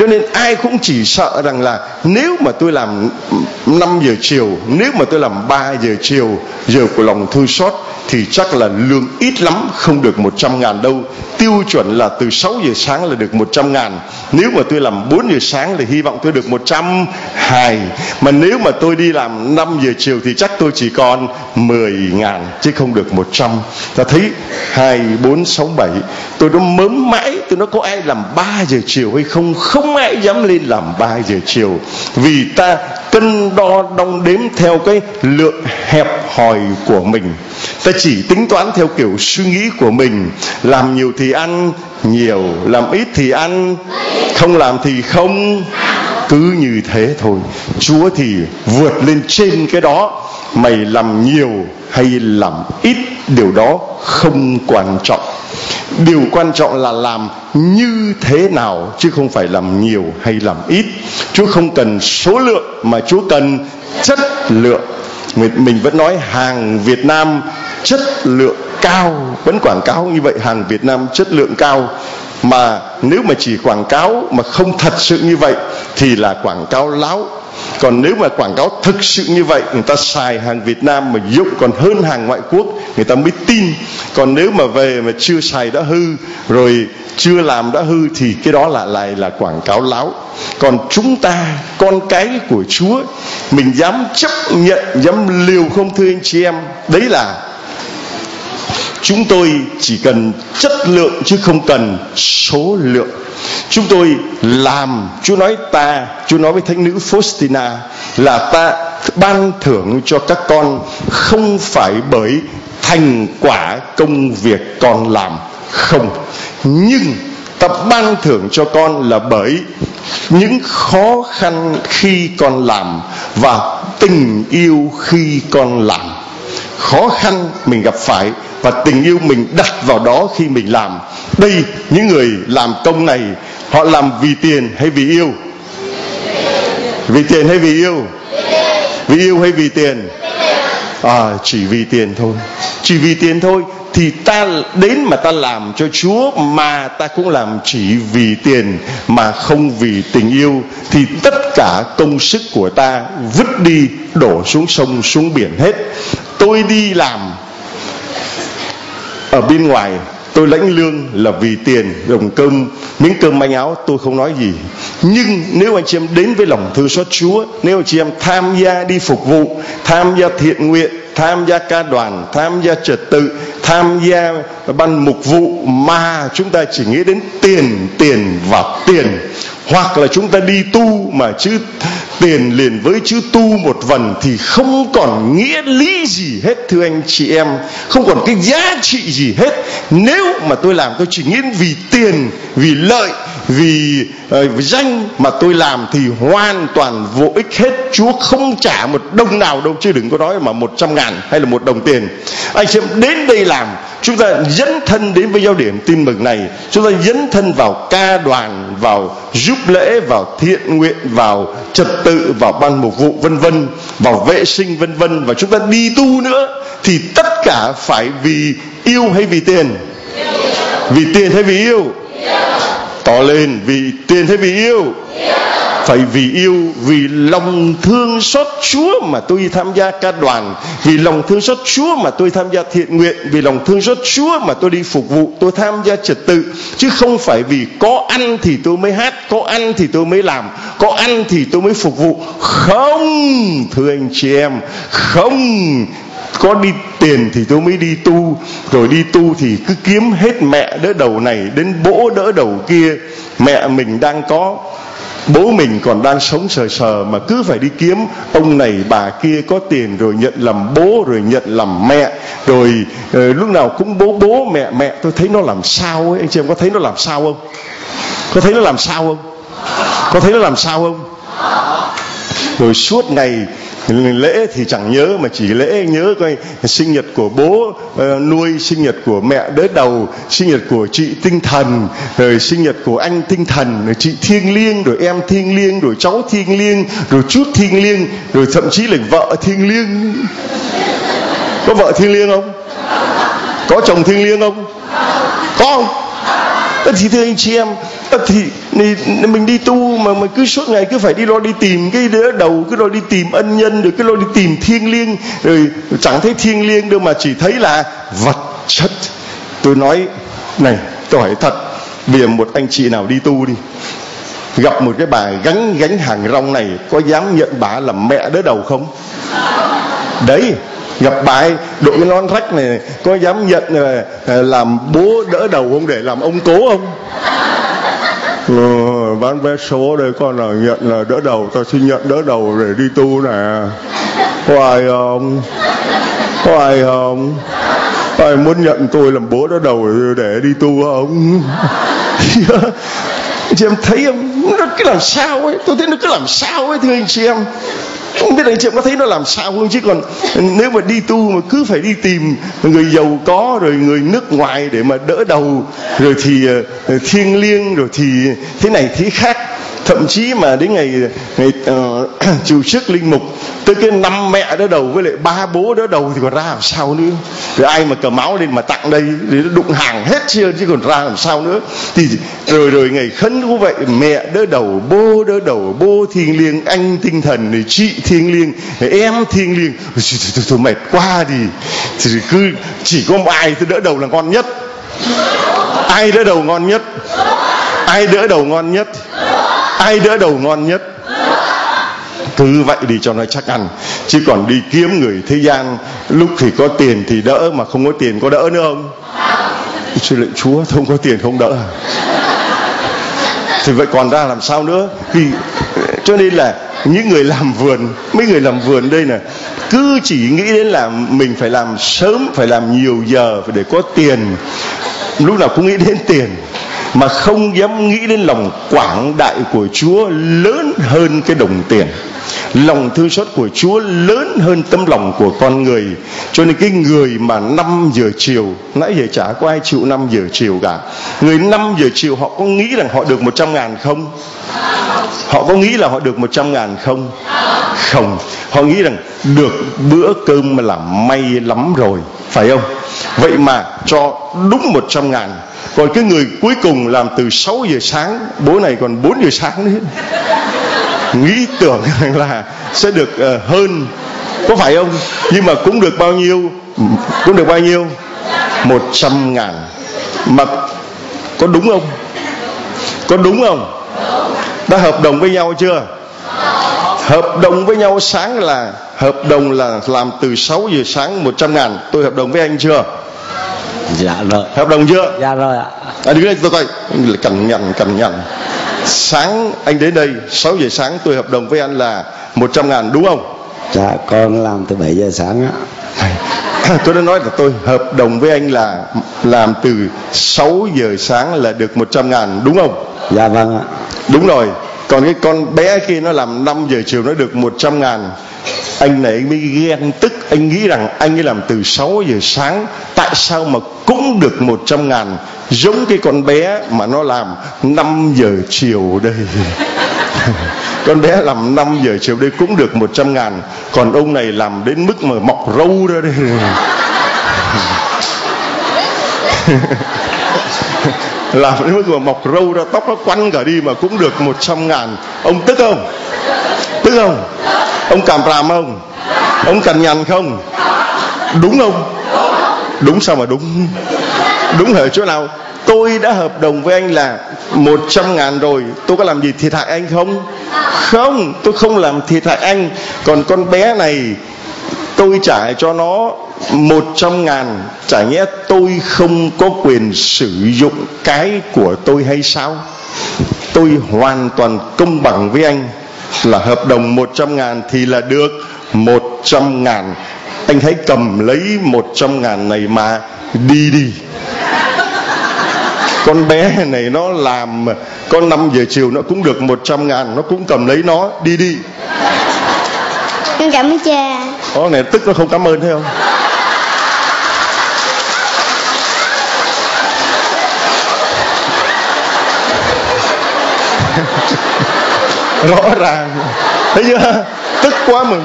Cho nên ai cũng chỉ sợ rằng là nếu mà tôi làm năm giờ chiều, nếu mà tôi làm ba giờ chiều, giờ của lòng thương xót, thì chắc là lương ít lắm, không được một trăm ngàn đâu. Tiêu chuẩn là từ sáu giờ sáng là được một trăm ngàn. Nếu mà tôi làm bốn giờ sáng thì hy vọng tôi được một trăm hai. Mà nếu mà tôi đi làm năm giờ chiều thì chắc tôi chỉ còn mười ngàn, chứ không được một trăm. Ta thấy hai, bốn, sáu, bảy. Tôi nó mớm mãi, tôi nó có ai làm ba giờ chiều hay không? Không ai dám lên làm ba giờ chiều. Vì ta cân đo đong đếm theo cái lượng hẹp hòi của mình. Ta chỉ tính toán theo kiểu suy nghĩ của mình. Làm nhiều thì ăn nhiều, làm ít thì ăn, không làm thì không. Cứ như thế thôi. Chúa thì vượt lên trên cái đó. Mày làm nhiều hay làm ít, điều đó không quan trọng. Điều quan trọng là làm như thế nào, chứ không phải làm nhiều hay làm ít. Chúa không cần số lượng, mà Chúa cần chất lượng. Mình vẫn nói hàng Việt Nam chất lượng cao, vẫn quảng cáo như vậy, hàng Việt Nam chất lượng cao. Mà nếu mà chỉ quảng cáo mà không thật sự như vậy thì là quảng cáo láo. Còn nếu mà quảng cáo thực sự như vậy, người ta xài hàng Việt Nam mà dụng còn hơn hàng ngoại quốc, người ta mới tin. Còn nếu mà về mà chưa xài đã hư, rồi chưa làm đã hư, thì cái đó là lại là quảng cáo láo. Còn chúng ta, con cái của Chúa, mình dám chấp nhận, dám liều không thưa anh chị em? Đấy là chúng tôi chỉ cần chất lượng chứ không cần số lượng. Chúng tôi làm, Chúa nói ta, Chúa nói với thánh nữ Faustina là ta ban thưởng cho các con không phải bởi thành quả công việc con làm, không. Nhưng ta ban thưởng cho con là bởi những khó khăn khi con làm và tình yêu khi con làm. Khó khăn mình gặp phải và tình yêu mình đặt vào đó khi mình làm. Đây, những người làm công này, họ làm vì tiền hay vì yêu? Vì tiền hay vì yêu? Vì yêu hay vì tiền? À, chỉ vì tiền thôi. Chỉ vì tiền thôi. Thì ta đến mà ta làm cho Chúa mà ta cũng làm chỉ vì tiền mà không vì tình yêu, thì tất cả công sức của ta vứt đi, đổ xuống sông xuống biển hết. Tôi đi làm ở bên ngoài, tôi lãnh lương là vì tiền, đồng cơm, miếng cơm manh áo, tôi không nói gì. Nhưng nếu anh chị em đến với lòng thương xót Chúa, nếu anh chị em tham gia đi phục vụ, tham gia thiện nguyện, tham gia ca đoàn, tham gia trật tự, tham gia ban mục vụ, mà chúng ta chỉ nghĩ đến tiền, tiền và tiền, hoặc là chúng ta đi tu mà chứ tiền liền với chữ tu một vần thì không còn nghĩa lý gì hết, thưa anh chị em, không còn cái giá trị gì hết. Nếu mà tôi làm tôi chỉ nghĩ vì tiền, vì lợi, vì uh, danh mà tôi làm thì hoàn toàn vô ích hết. Chúa không trả một đồng nào đâu, chứ đừng có nói mà một trăm ngàn hay là một đồng tiền. Anh chị em đến đây làm, chúng ta dấn thân đến với giao điểm tin mừng này, chúng ta dấn thân vào ca đoàn, vào giúp lễ, vào thiện nguyện, vào trật tự, vào ban mục vụ vân vân, vào vệ sinh vân vân, và chúng ta đi tu nữa, thì tất cả phải vì yêu hay vì tiền? Vì tiền hay vì yêu? To lên, vì tiền hay vì yêu? Phải vì yêu, vì lòng thương xót Chúa mà tôi tham gia ca đoàn, vì lòng thương xót Chúa mà tôi tham gia thiện nguyện, vì lòng thương xót Chúa mà tôi đi phục vụ, tôi tham gia trật tự, chứ không phải vì có ăn thì tôi mới hát, có ăn thì tôi mới làm, có ăn thì tôi mới phục vụ. Không, thưa anh chị em, không. Có đi tiền thì tôi mới đi tu, rồi đi tu thì cứ kiếm hết mẹ đỡ đầu này đến bố đỡ đầu kia. Mẹ mình đang có, bố mình còn đang sống sờ sờ mà cứ phải đi kiếm ông này bà kia có tiền, rồi nhận làm bố, rồi nhận làm mẹ, rồi uh, lúc nào cũng bố bố mẹ mẹ. Tôi thấy nó làm sao ấy, anh chị em có thấy nó làm sao không? Có thấy nó làm sao không? Có thấy nó làm sao không? Rồi suốt ngày lễ thì chẳng nhớ, mà chỉ lễ nhớ coi sinh nhật của bố uh, nuôi, sinh nhật của mẹ đỡ đầu, sinh nhật của chị tinh thần, rồi sinh nhật của anh tinh thần, rồi chị thiêng liêng, rồi em thiêng liêng, rồi cháu thiêng liêng, rồi chút thiêng liêng, rồi thậm chí là vợ thiêng liêng. Có vợ thiêng liêng không? Có chồng thiêng liêng không? Có không? Thì thưa anh chị em, Thì mình đi tu mà mà cứ suốt ngày cứ phải đi lo đi tìm cái đỡ đầu, cứ lo đi tìm ân nhân, rồi cứ lo đi tìm thiêng liêng, rồi chẳng thấy thiêng liêng đâu mà chỉ thấy là vật chất. Tôi nói này, tôi hỏi thật, bây giờ một anh chị nào đi tu đi, gặp một cái bà gánh gánh hàng rong này, có dám nhận bà làm mẹ đỡ đầu không? Đấy, gặp bà ấy đội cái nón rách này, có dám nhận làm bố đỡ đầu không, để làm ông cố không? Ừ, bán vé số đây con là nhận là đỡ đầu, tao xin nhận đỡ đầu để đi tu nè. Có ai không? Có ai không? Có ai muốn nhận tôi làm bố đỡ đầu để đi tu không? Chị em thấy không? Nó cứ làm sao ấy, tôi thấy nó cứ làm sao ấy, thưa anh chị em. Không biết anh chị em có thấy nó làm sao không, chứ còn nếu mà đi tu mà cứ phải đi tìm người giàu có rồi người nước ngoài để mà đỡ đầu, rồi thì uh, thiêng liêng, rồi thì thế này thế khác. Thậm chí mà đến ngày, ngày uh, chiều trước linh mục tới cái năm mẹ đỡ đầu với lại ba bố đỡ đầu thì còn ra làm sao nữa. Rồi ai mà cầm áo lên mà tặng đây thì nó đụng hàng hết chưa, chứ còn ra làm sao nữa. Thì rồi rồi ngày khấn cũng vậy, mẹ đỡ đầu, bố đỡ đầu, bố thiêng liêng, anh tinh thần, rồi chị thiêng liêng, rồi em thiêng liêng. Thôi, thôi, thôi, thôi mệt quá thì, thì cứ chỉ có một ai đỡ đầu là ngon nhất. Ai đỡ đầu ngon nhất? Ai đỡ đầu ngon nhất? Ai đỡ đầu ngon nhất? Cứ vậy đi cho nó chắc ăn. Chứ còn đi kiếm người thế gian, lúc thì có tiền thì đỡ, mà không có tiền có đỡ nữa không? Xin lệnh Chúa, không có tiền không đỡ. Thì vậy còn ra làm sao nữa? Vì cho nên là những người làm vườn, mấy người làm vườn đây nè, cứ chỉ nghĩ đến là mình phải làm sớm, phải làm nhiều giờ, phải để có tiền, lúc nào cũng nghĩ đến tiền, mà không dám nghĩ đến lòng quảng đại của Chúa lớn hơn cái đồng tiền. Lòng thương xót của Chúa lớn hơn tấm lòng của con người. Cho nên cái người mà năm giờ chiều, nãy giờ chả có ai chịu năm giờ chiều cả. Người năm giờ chiều họ có nghĩ rằng họ được một trăm ngàn không? Họ có nghĩ là họ được một trăm ngàn không? Không. Họ nghĩ rằng được bữa cơm mà là may lắm rồi, phải không? Vậy mà cho đúng một trăm ngàn. Còn cái người cuối cùng làm từ sáu giờ sáng, bố này còn bốn giờ sáng nữa, nghĩ tưởng là sẽ được uh, hơn, có phải không? Nhưng mà cũng được bao nhiêu? Cũng được bao nhiêu? Một trăm ngàn. Mà có đúng không? Có đúng không? Đã hợp đồng với nhau chưa? Hợp đồng với nhau sáng là hợp đồng là làm từ sáu giờ sáng một trăm ngàn. Tôi hợp đồng với anh chưa? Dạ rồi. Hợp đồng chưa? Dạ rồi ạ. À, đứng đây tôi coi, cằn nhằn cằn nhằn. Sáng anh đến đây sáu giờ sáng, tôi hợp đồng với anh là một trăm ngàn, đúng không? Dạ con làm từ bảy giờ sáng á. Tôi đã nói là tôi hợp đồng với anh là làm từ sáu giờ sáng là được một trăm ngàn, đúng không? Dạ vâng ạ. Đúng rồi. Còn cái con bé kia nó làm năm giờ chiều nó được một trăm ngàn. Anh này anh mới ghen tức, anh nghĩ rằng anh ấy làm từ sáu giờ sáng, tại sao mà cũng được một trăm ngàn, giống cái con bé mà nó làm năm giờ chiều đây. Con bé làm năm giờ chiều đây cũng được một trăm ngàn, còn ông này làm đến mức mà mọc râu ra đây. Làm đến mức mà mọc râu ra, tóc nó quăn cả đi mà cũng được một trăm ngàn. Ông tức không? Tức không? Ông cảm ràm không? Ông cằn nhằn không? Đúng không? Đúng sao mà đúng? Đúng ở chỗ nào? Tôi đã hợp đồng với anh là một trăm ngàn rồi, tôi có làm gì thiệt hại anh không? Không, tôi không làm thiệt hại anh. Còn con bé này tôi trả cho nó một trăm ngàn, chả nhẽ tôi không có quyền sử dụng cái của tôi hay sao? Tôi hoàn toàn công bằng với anh, là hợp đồng một trăm ngàn thì là được một trăm ngàn. Anh hãy cầm lấy một trăm ngàn này mà đi đi. Con bé này nó làm có năm giờ chiều nó cũng được một trăm ngàn, nó cũng cầm lấy nó, đi đi. Con cảm ơn cha. Có này tức nó không cảm ơn thấy không? Rõ ràng, thấy chưa? Tức quá mừng.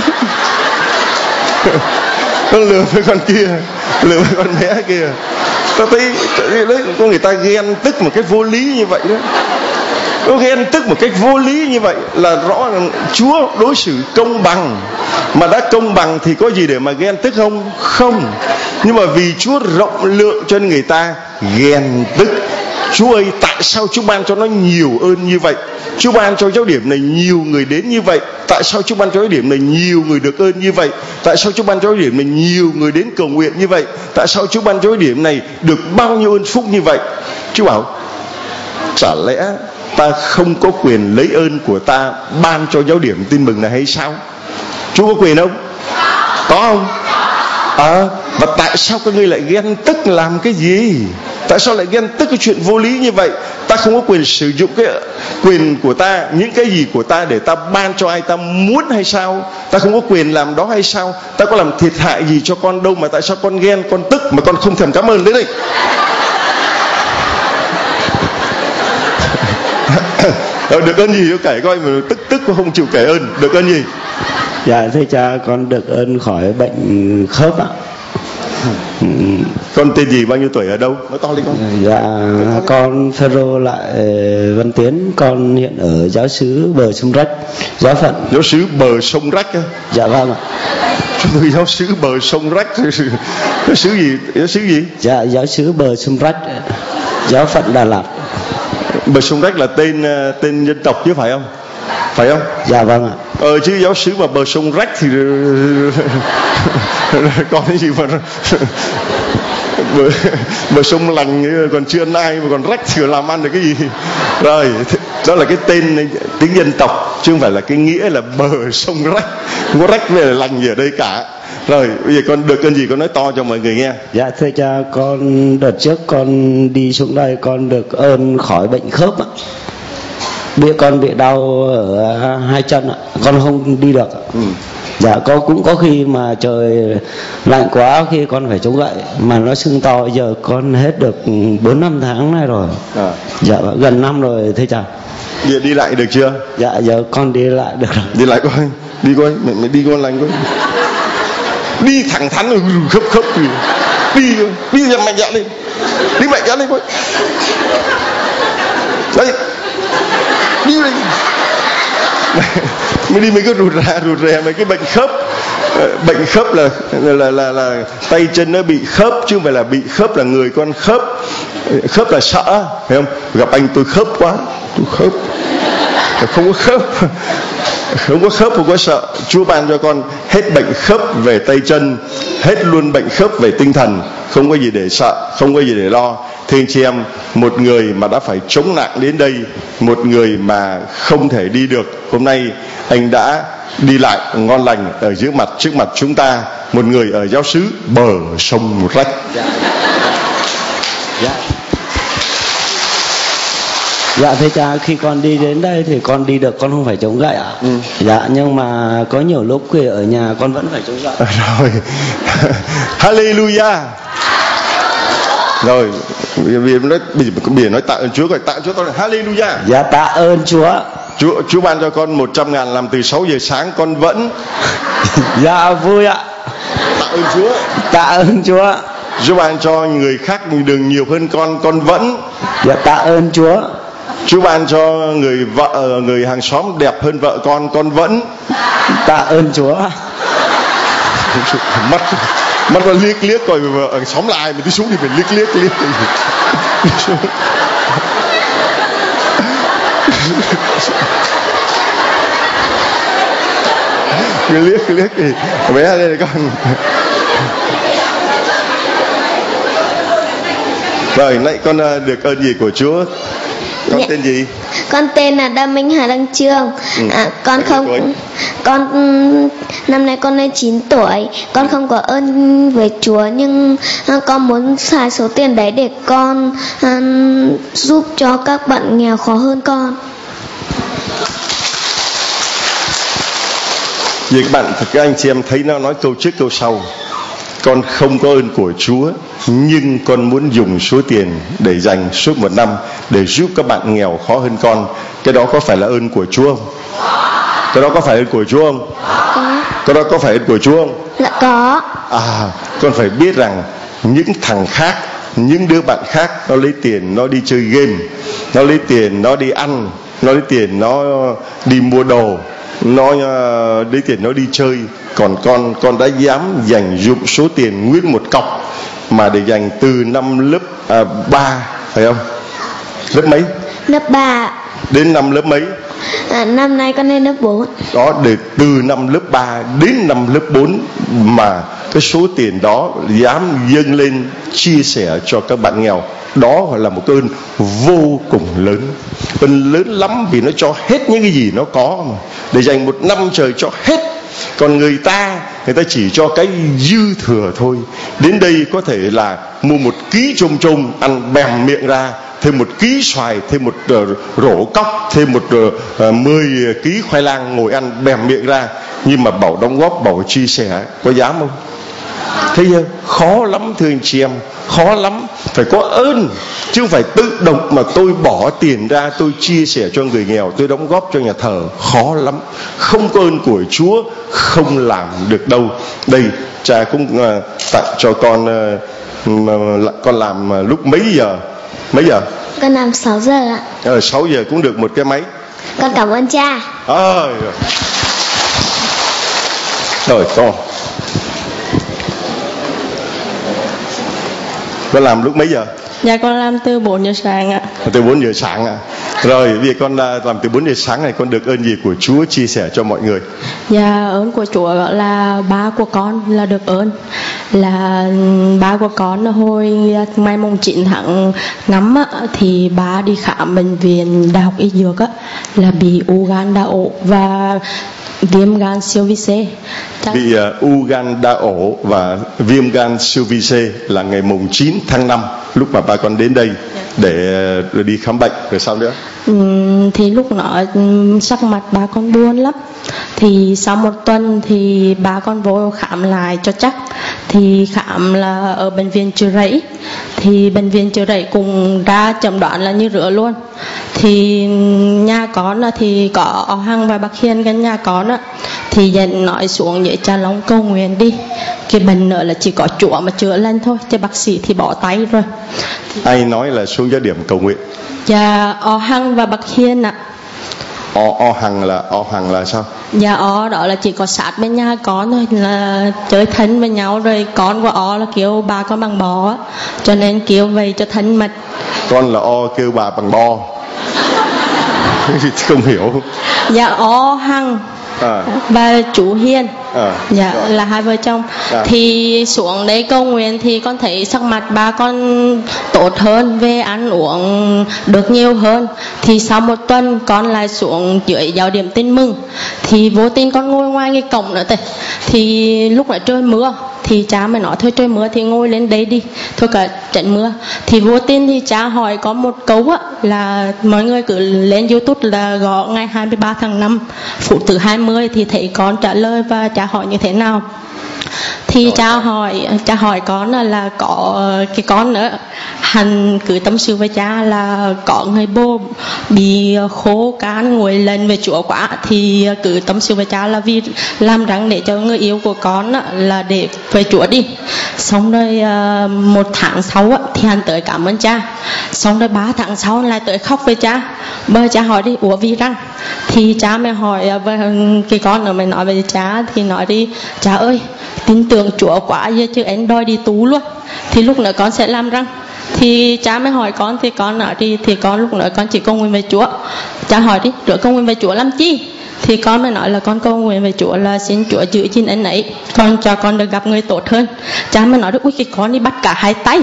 Con lừa với con kia, lừa với con bé kia. Ta thấy đấy, có người ta ghen tức một cách vô lý như vậy đó. Nó ghen tức một cách vô lý như vậy là rõ là Chúa đối xử công bằng. Mà đã công bằng thì có gì để mà ghen tức không? Không. Nhưng mà vì Chúa rộng lượng cho nên người ta ghen tức. Chúa ơi, tại sao Chúa ban cho nó nhiều ơn như vậy? Chúa ban cho giáo điểm này nhiều người đến như vậy. Tại sao Chúa ban cho giáo điểm này nhiều người được ơn như vậy? Tại sao Chúa ban cho giáo điểm này nhiều người đến cầu nguyện như vậy? Tại sao Chúa ban cho giáo điểm này được bao nhiêu ơn phúc như vậy? Chúa bảo, chả lẽ ta không có quyền lấy ơn của ta ban cho giáo điểm tin mừng này hay sao? Chúa có quyền không? Có không? À, và tại sao các ngươi lại ghen tức làm cái gì? Tại sao lại ghen tức cái chuyện vô lý như vậy? Ta không có quyền sử dụng cái quyền của ta, những cái gì của ta để ta ban cho ai ta muốn hay sao? Ta không có quyền làm đó hay sao? Ta có làm thiệt hại gì cho con đâu mà tại sao con ghen, con tức mà con không thèm cảm ơn đấy đây? Được ơn gì kể coi, mà tức tức mà không chịu kể ơn. Được ơn gì? Dạ thưa cha, con được ơn khỏi bệnh khớp ạ. Con tên gì, bao nhiêu tuổi, ở đâu? Nói to lên con. Dạ con Phêrô Lại Văn Tiến, con hiện ở giáo xứ Bờ Sông Rách, giáo phận. Giáo xứ Bờ Sông Rách á? Dạ vâng ạ. Chúng tôi giáo xứ Bờ Sông Rách. Giáo xứ gì? Giáo xứ gì? Dạ giáo xứ Bờ Sông Rách, giáo phận Đà Lạt. Bờ Sông Rách là tên tên dân tộc chứ phải không? Phải không? Dạ vâng ạ. Ờ chứ giáo xứ mà Bờ Sông Rách thì còn cái gì mà bờ, bờ sông lành còn chưa ăn ai mà còn rách thì làm ăn được cái gì? Rồi đó là cái tên tiếng dân tộc chứ không phải là cái nghĩa là bờ sông rách. Không có rách về là lành gì ở đây cả. Rồi bây giờ con được ơn gì con nói to cho mọi người nghe. Dạ thưa cha, con đợt trước con đi xuống đây con được ơn khỏi bệnh khớp ạ. Bị con bị đau ở hai chân ạ, con không đi được ạ. Ừ. Dạ con cũng có khi mà trời lạnh quá khi con phải chống gậy mà nó sưng to, giờ con hết được bốn năm tháng nay rồi. À. Dạ gần năm rồi thưa cha. Giờ đi lại được chưa? Dạ giờ con đi lại được rồi. Đi lại coi, đi coi, mẹ mẹ đi con lành coi. Đi thẳng thắn rồi khớp khớp gì. Đi đi ra mạnh dạn lên. Đi mạnh dạn lên coi. Đấy. Đi đi. Mới đi mới cứ rụt ra rụt rè mấy cái bệnh khớp. Bệnh khớp là là, là là là tay chân nó bị khớp chứ không phải là bị khớp là người con khớp. Khớp là sợ, phải không? Gặp anh tôi khớp quá, tôi khớp. Không có khớp. Không có khớp, không có sợ. Chúa ban cho con hết bệnh khớp về tay chân, hết luôn bệnh khớp về tinh thần. Không có gì để sợ, không có gì để lo. Thưa anh chị em, một người mà đã phải chống nạn đến đây, một người mà không thể đi được, hôm nay anh đã đi lại ngon lành ở trước mặt trước mặt chúng ta, một người ở giáo xứ Bờ Sông Rách. Dạ. Dạ. Dạ thưa cha, khi con đi đến đây thì con đi được, con không phải chống gậy ạ. Ừ. Dạ nhưng mà có nhiều lúc khi ở nhà con vẫn phải chống gậy. Rồi. Hallelujah. Rồi, vì nói biển nói tạ ơn Chúa, gọi tạ ơn Chúa, con Hallelujah. Dạ tạ ơn Chúa. Chúa Chúa ban cho con một trăm ngàn làm từ sáu giờ sáng con vẫn. Dạ vui ạ. Tạ ơn Chúa. Tạ ơn Chúa. Chúa ban cho người khác đường nhiều hơn con con vẫn. Dạ tạ ơn Chúa. Chúa ban cho người vợ người hàng xóm đẹp hơn vợ con con vẫn. Tạ ơn Chúa. Mắt mắt nó liếc liếc coi vợ hàng xóm là ai mà đi xuống thì phải liếc liếc liếc. Cứ liếc cứ liếc thì bé đây này con. Rồi nãy con được ơn gì của Chúa? Con dạ. Tên gì? Con tên là Đăng Minh Hà Đăng Trương. Ừ. À, con không tuổi? Con năm nay con lên chín tuổi. Con không có ơn với Chúa nhưng con muốn xài số tiền đấy để con à, giúp cho các bạn nghèo khó hơn con. Vì các bạn, các anh chị em thấy nó nói câu trước câu sau. Con không có ơn của Chúa nhưng con muốn dùng số tiền để dành suốt một năm để giúp các bạn nghèo khó hơn con. Cái đó có phải là ơn của Chúa không? Cái đó có phải ơn của Chúa không? Có. Cái đó có phải ơn của Chúa không? Dạ có. À, con phải biết rằng những thằng khác những đứa bạn khác nó lấy tiền nó đi chơi game, nó lấy tiền nó đi ăn, nó lấy tiền nó đi mua đồ, nó lấy tiền nó đi chơi. Còn con con đã dám dành dụng số tiền nguyên một cọc mà để dành từ năm lớp à, ba, phải không? Lớp mấy? Lớp ba. Đến năm lớp mấy? À, năm nay con lên lớp bốn. Đó, để từ năm lớp ba đến năm lớp bốn mà cái số tiền đó dám dâng lên chia sẻ cho các bạn nghèo, đó là một ơn vô cùng lớn. Ơn lớn lắm vì nó cho hết những cái gì nó có mà. Để dành một năm trời cho hết. Còn người ta, người ta chỉ cho cái dư thừa thôi. Đến đây có thể là mua một ký trôm trôm ăn bèm miệng ra, thêm một ký xoài, thêm một uh, rổ cóc, thêm một uh, mười ký khoai lang ngồi ăn bèm miệng ra. Nhưng mà bảo đóng góp, bảo chia sẻ, có dám không? Thấy chưa? Khó lắm thưa anh chị em, khó lắm. Phải có ơn, chứ không phải tự động mà tôi bỏ tiền ra, tôi chia sẻ cho người nghèo, tôi đóng góp cho nhà thờ. Khó lắm. Không có ơn của Chúa không làm được đâu. Đây, cha cũng uh, tặng cho con uh, con làm uh, lúc mấy giờ? Mấy giờ? Con làm sáu giờ ạ. Ờ, sáu giờ cũng được một cái máy. Con cảm ơn cha. À, rồi. Rồi con. Con làm lúc mấy giờ? Dạ con làm từ bốn giờ sáng ạ. Từ bốn giờ sáng ạ. Rồi vì con làm từ bốn giờ sáng này, con được ơn gì của Chúa chia sẻ cho mọi người? Dạ ơn của Chúa gọi là ba của con là được ơn. Là ba của con hồi ngày mùng chín tháng năm á, thì ba đi khám bệnh viện Đại học Y Dược á, là bị u gan đa ổ và viêm gan siêu vi C. Bị uh, u gan đa ổ và viêm gan siêu vi C là ngày mùng chín tháng năm, lúc mà ba con đến đây để uh, đi khám bệnh. Rồi sao nữa? Ừ, thì lúc đó sắc mặt ba con buồn lắm. Thì sau một tuần thì ba con vô khám lại cho chắc. Thì khám là ở bệnh viện Chợ Rẫy. Thì bệnh viện Chợ Rẫy cũng ra chẩn đoán là như rửa luôn. Thì nhà con thì có Hằng và bác Hiền gần nhà con á, thì dần nói xuống dưới Cha Long cầu nguyện đi. Cái bệnh nữa là chỉ có Chúa mà chữa lên thôi, chứ bác sĩ thì bỏ tay rồi. Ai nói là xuống giá điểm cầu nguyện? Dạ O Hằng và bác Hiền ạ. O, o Hằng là O Hằng là sao? Dạ O đó là chỉ có sát bên nhà con thôi, là chơi thân với nhau. Rồi con của O là kêu bà con bằng bò á, cho nên kêu vậy cho thân mật. Con là O kêu bà bằng bo. Không hiểu. Dạ O Hằng à. Và chú Hiền à. Dạ rồi. Là hai vợ chồng à. Thì xuống đấy cầu nguyện thì con thấy sắc mặt ba con tốt hơn, về ăn uống được nhiều hơn. Thì sau một tuần con lại xuống dưới giáo điểm Tin Mừng. Thì vô tình con ngồi ngoài cái cổng nữa tệ. Thì lúc lại trời mưa, thì cha mới nói thôi trời mưa thì ngồi lên đấy đi, thôi cả trận mưa. Thì vô tình thì cha hỏi có một câu á, là mọi người cứ lên YouTube là gõ ngày hai mươi ba tháng năm phút thứ hai mươi thì thấy con trả lời và cha hỏi như thế nào. Thì cha hỏi cha hỏi con là, là có cái con nữa hành cứ tâm sự với cha là có người bố bị khô can ngồi lên về Chúa quá, thì cứ tâm sự với cha là vì làm răng để cho người yêu của con là để về Chúa đi. Xong rồi một tháng sau thì hắn tới cảm ơn cha. Xong rồi ba tháng sau lại tới khóc với cha. Bởi cha hỏi đi ủa vì răng, thì cha mới hỏi cái con nữa mới nói với cha, thì nói đi cha ơi tin tưởng Chúa quá giờ chứ anh đòi đi tú luôn, thì lúc nữa con sẽ làm răng. Thì cha mới hỏi con, thì con nói đi thì con lúc nữa con chỉ cầu nguyện về Chúa. Cha hỏi đi rồi cầu nguyện về Chúa làm chi, thì con mới nói là con cầu nguyện về Chúa là xin Chúa giữ gìn anh ấy, con cho con được gặp người tốt hơn. Cha mới nói được ui cái con đi bắt cả hai tay.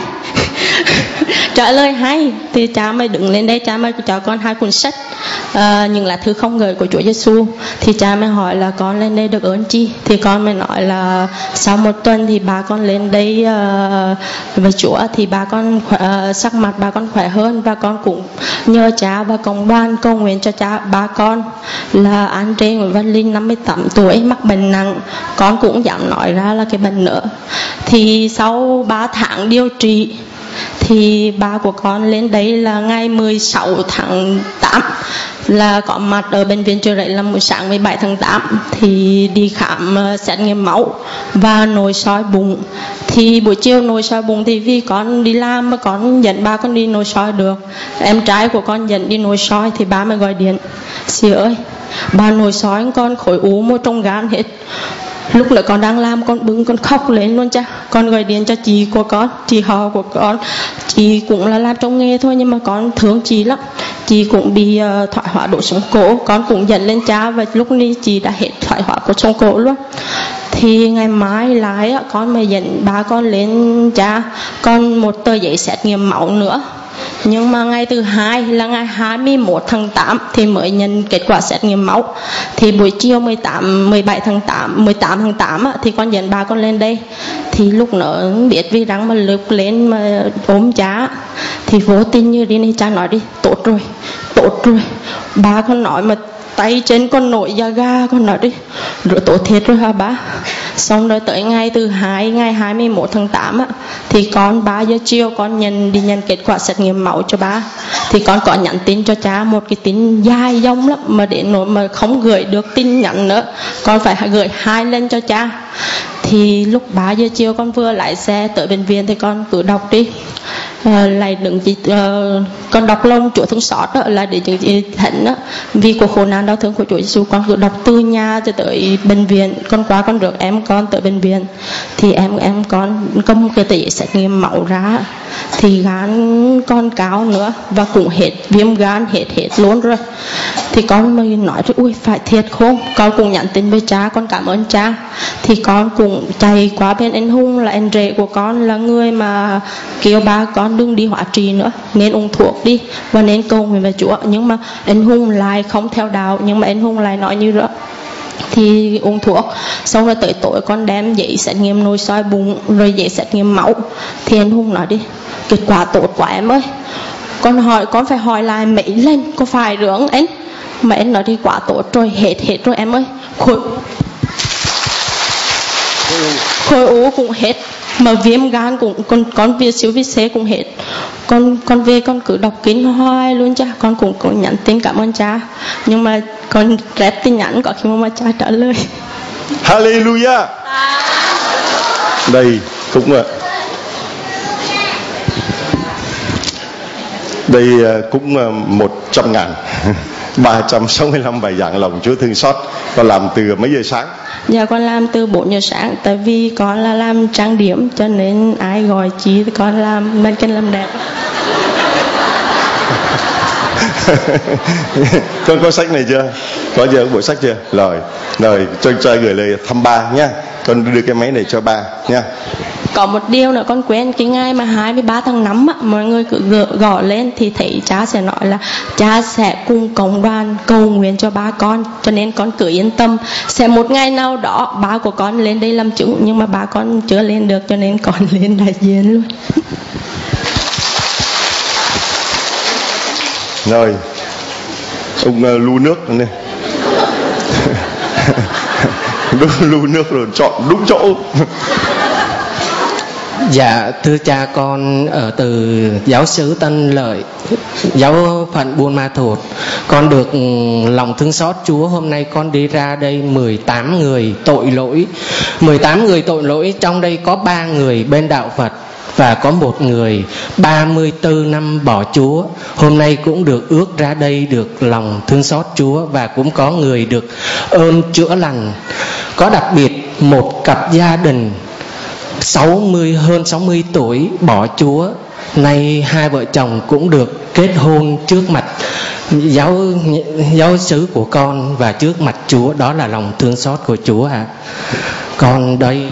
Trả lời hay, thì cha mới đứng lên đây, cha mới cho con hai cuốn sách uh, những lá thư không gửi của Chúa Giêsu. Thì cha mới hỏi là con lên đây được ơn chi, thì con mới nói là sau một tuần thì bà con lên đây uh, với Chúa thì bà con khỏe, uh, sắc mặt bà con khỏe hơn, và con cũng nhờ cha và cộng đoàn cầu nguyện cho cha bà con là anh Trê Nguyễn Văn Linh năm mươi tám tuổi mắc bệnh nặng. Con cũng dám nói ra là cái bệnh nữa. Thì sau ba tháng điều trị thì ba của con lên đấy là ngày mười sáu tháng tám là có mặt ở bệnh viện Chợ Rẫy là buổi sáng mười bảy tháng tám thì đi khám uh, xét nghiệm máu và nội soi bụng. Thì buổi chiều nội soi bụng thì vì con đi làm mà con dẫn ba con đi nội soi được, em trai của con dẫn đi nội soi thì ba mới gọi điện: "Chị ơi, ba nội soi con khối u một trong gan hết." Lúc đó con đang làm con bưng con khóc lên luôn cha. Con gọi điện cho chị của con, chị họ của con. Chị cũng là làm trong nghề thôi nhưng mà con thương chị lắm. Chị cũng bị uh, thoái hóa đốt sống cổ, con cũng dẫn lên cha và lúc này chị đã hết thoái hóa đốt sống cổ luôn. Thì ngày mai lại con mới dẫn ba con lên cha con một tờ giấy xét nghiệm máu nữa. Nhưng mà ngày thứ hai là ngày hai mươi mốt tháng tám thì mới nhận kết quả xét nghiệm máu. Thì buổi chiều mười tám, mười bảy tháng tám, mười tám tháng tám thì con dẫn ba con lên đây. Thì lúc nó biết vì răng mà lướt lên mà ôm cha thì vô tình như đi này cha nói đi: "Tốt rồi, tốt rồi." Ba con nói mà tay trên con nổi da ga, con nói đi: "Rồi tốt thiệt rồi hả ba?" Xong rồi tới ngày thứ hai, ngày hai mươi mốt tháng tám á, thì con ba giờ chiều con nhận đi nhận kết quả xét nghiệm máu cho ba. Thì con có nhắn tin cho cha một cái tin dài dòng lắm mà đến nỗi mà không gửi được tin nhắn nữa, con phải gửi hai lần cho cha. Thì lúc ba giờ chiều con vừa lái xe tới bệnh viện thì con cứ đọc đi. À, lại đừng chỉ uh, con đọc lòng Chúa thương xót đó, là để chứng chỉ thánh đó, vì cuộc khổ nạn đau thương của Chúa Giêsu. Con cứ đọc từ nhà cho tới bệnh viện. Con qua con rước em con tới bệnh viện thì em em con cầm cái tờ giấy xét nghiệm máu ra thì gan con cao nữa và cũng hết viêm gan, hết hết luôn rồi. Thì con mới nói rồi: "Ui, phải thiệt không?" Con cũng nhắn tin với cha, con cảm ơn cha. Thì con cũng chạy qua bên anh Hùng, là anh rể của con, là người mà kêu ba con đừng đi hóa trị nữa, nên uống thuốc đi và nên cầu nguyện với Chúa. Nhưng mà anh Hùng lại không theo đạo, nhưng mà anh Hùng lại nói như đó thì uống thuốc. Xong rồi tới tối con đem giấy xét nghiệm nội soi bụng rồi giấy xét nghiệm máu thì anh Hùng nói đi: "Kết quả tốt quá em ơi." Con hỏi, con phải hỏi lại mấy lần có phải rướng anh, mà anh nói đi: "Quá tốt rồi, hết hết rồi em ơi." Khối khối u cũng hết, mà viêm gan cũng con con viêm siêu vi C cũng hết. Con con về con cứ đọc kinh hoài luôn cha. Con cũng có nhắn tin cảm ơn cha, nhưng mà con rep tin nhắn có khi mà cha trả lời. Hallelujah. Đây cũng là đây cũng một trăm ngàn ba trăm sáu mươi lăm bài giảng lòng Chúa thương xót. Con làm từ mấy giờ sáng? Dạ con làm từ bốn giờ sáng. Tại vì con là làm trang điểm cho nên ai gọi chị thì con làm bên kênh làm đẹp. Con có sách này chưa? Có chưa? Bộ sách chưa? Rồi, rồi cho cho gửi lời thăm ba nhá. Con đưa cái máy này cho ba nhá. Có một điều nữa con quên, cái ngày mà hai mươi ba tháng năm á, mọi người cứ gõ lên thì thấy cha sẽ nói là cha sẽ cùng cộng đoàn cầu nguyện cho ba con, cho nên con cứ yên tâm, sẽ một ngày nào đó ba của con lên đây làm chứng, nhưng mà ba con chưa lên được cho nên con lên đại diện luôn. Rồi, ông uh, lu nước này. Lu nước rồi chọn đúng chỗ. Dạ thưa cha, con ở từ giáo xứ Tân Lợi, giáo phận Buôn Ma Thuột. Con được lòng thương xót Chúa, hôm nay con đi ra đây mười tám người tội lỗi. mười tám người tội lỗi, trong đây có ba người bên đạo Phật và có một người ba mươi tư năm bỏ Chúa. Hôm nay cũng được ước ra đây được lòng thương xót Chúa, và cũng có người được ơn chữa lành. Có đặc biệt một cặp gia đình sáu mươi, hơn sáu mươi tuổi bỏ Chúa, nay hai vợ chồng cũng được kết hôn trước mặt giáo giáo xứ của con và trước mặt Chúa. Đó là lòng thương xót của Chúa ạ. À. Còn đây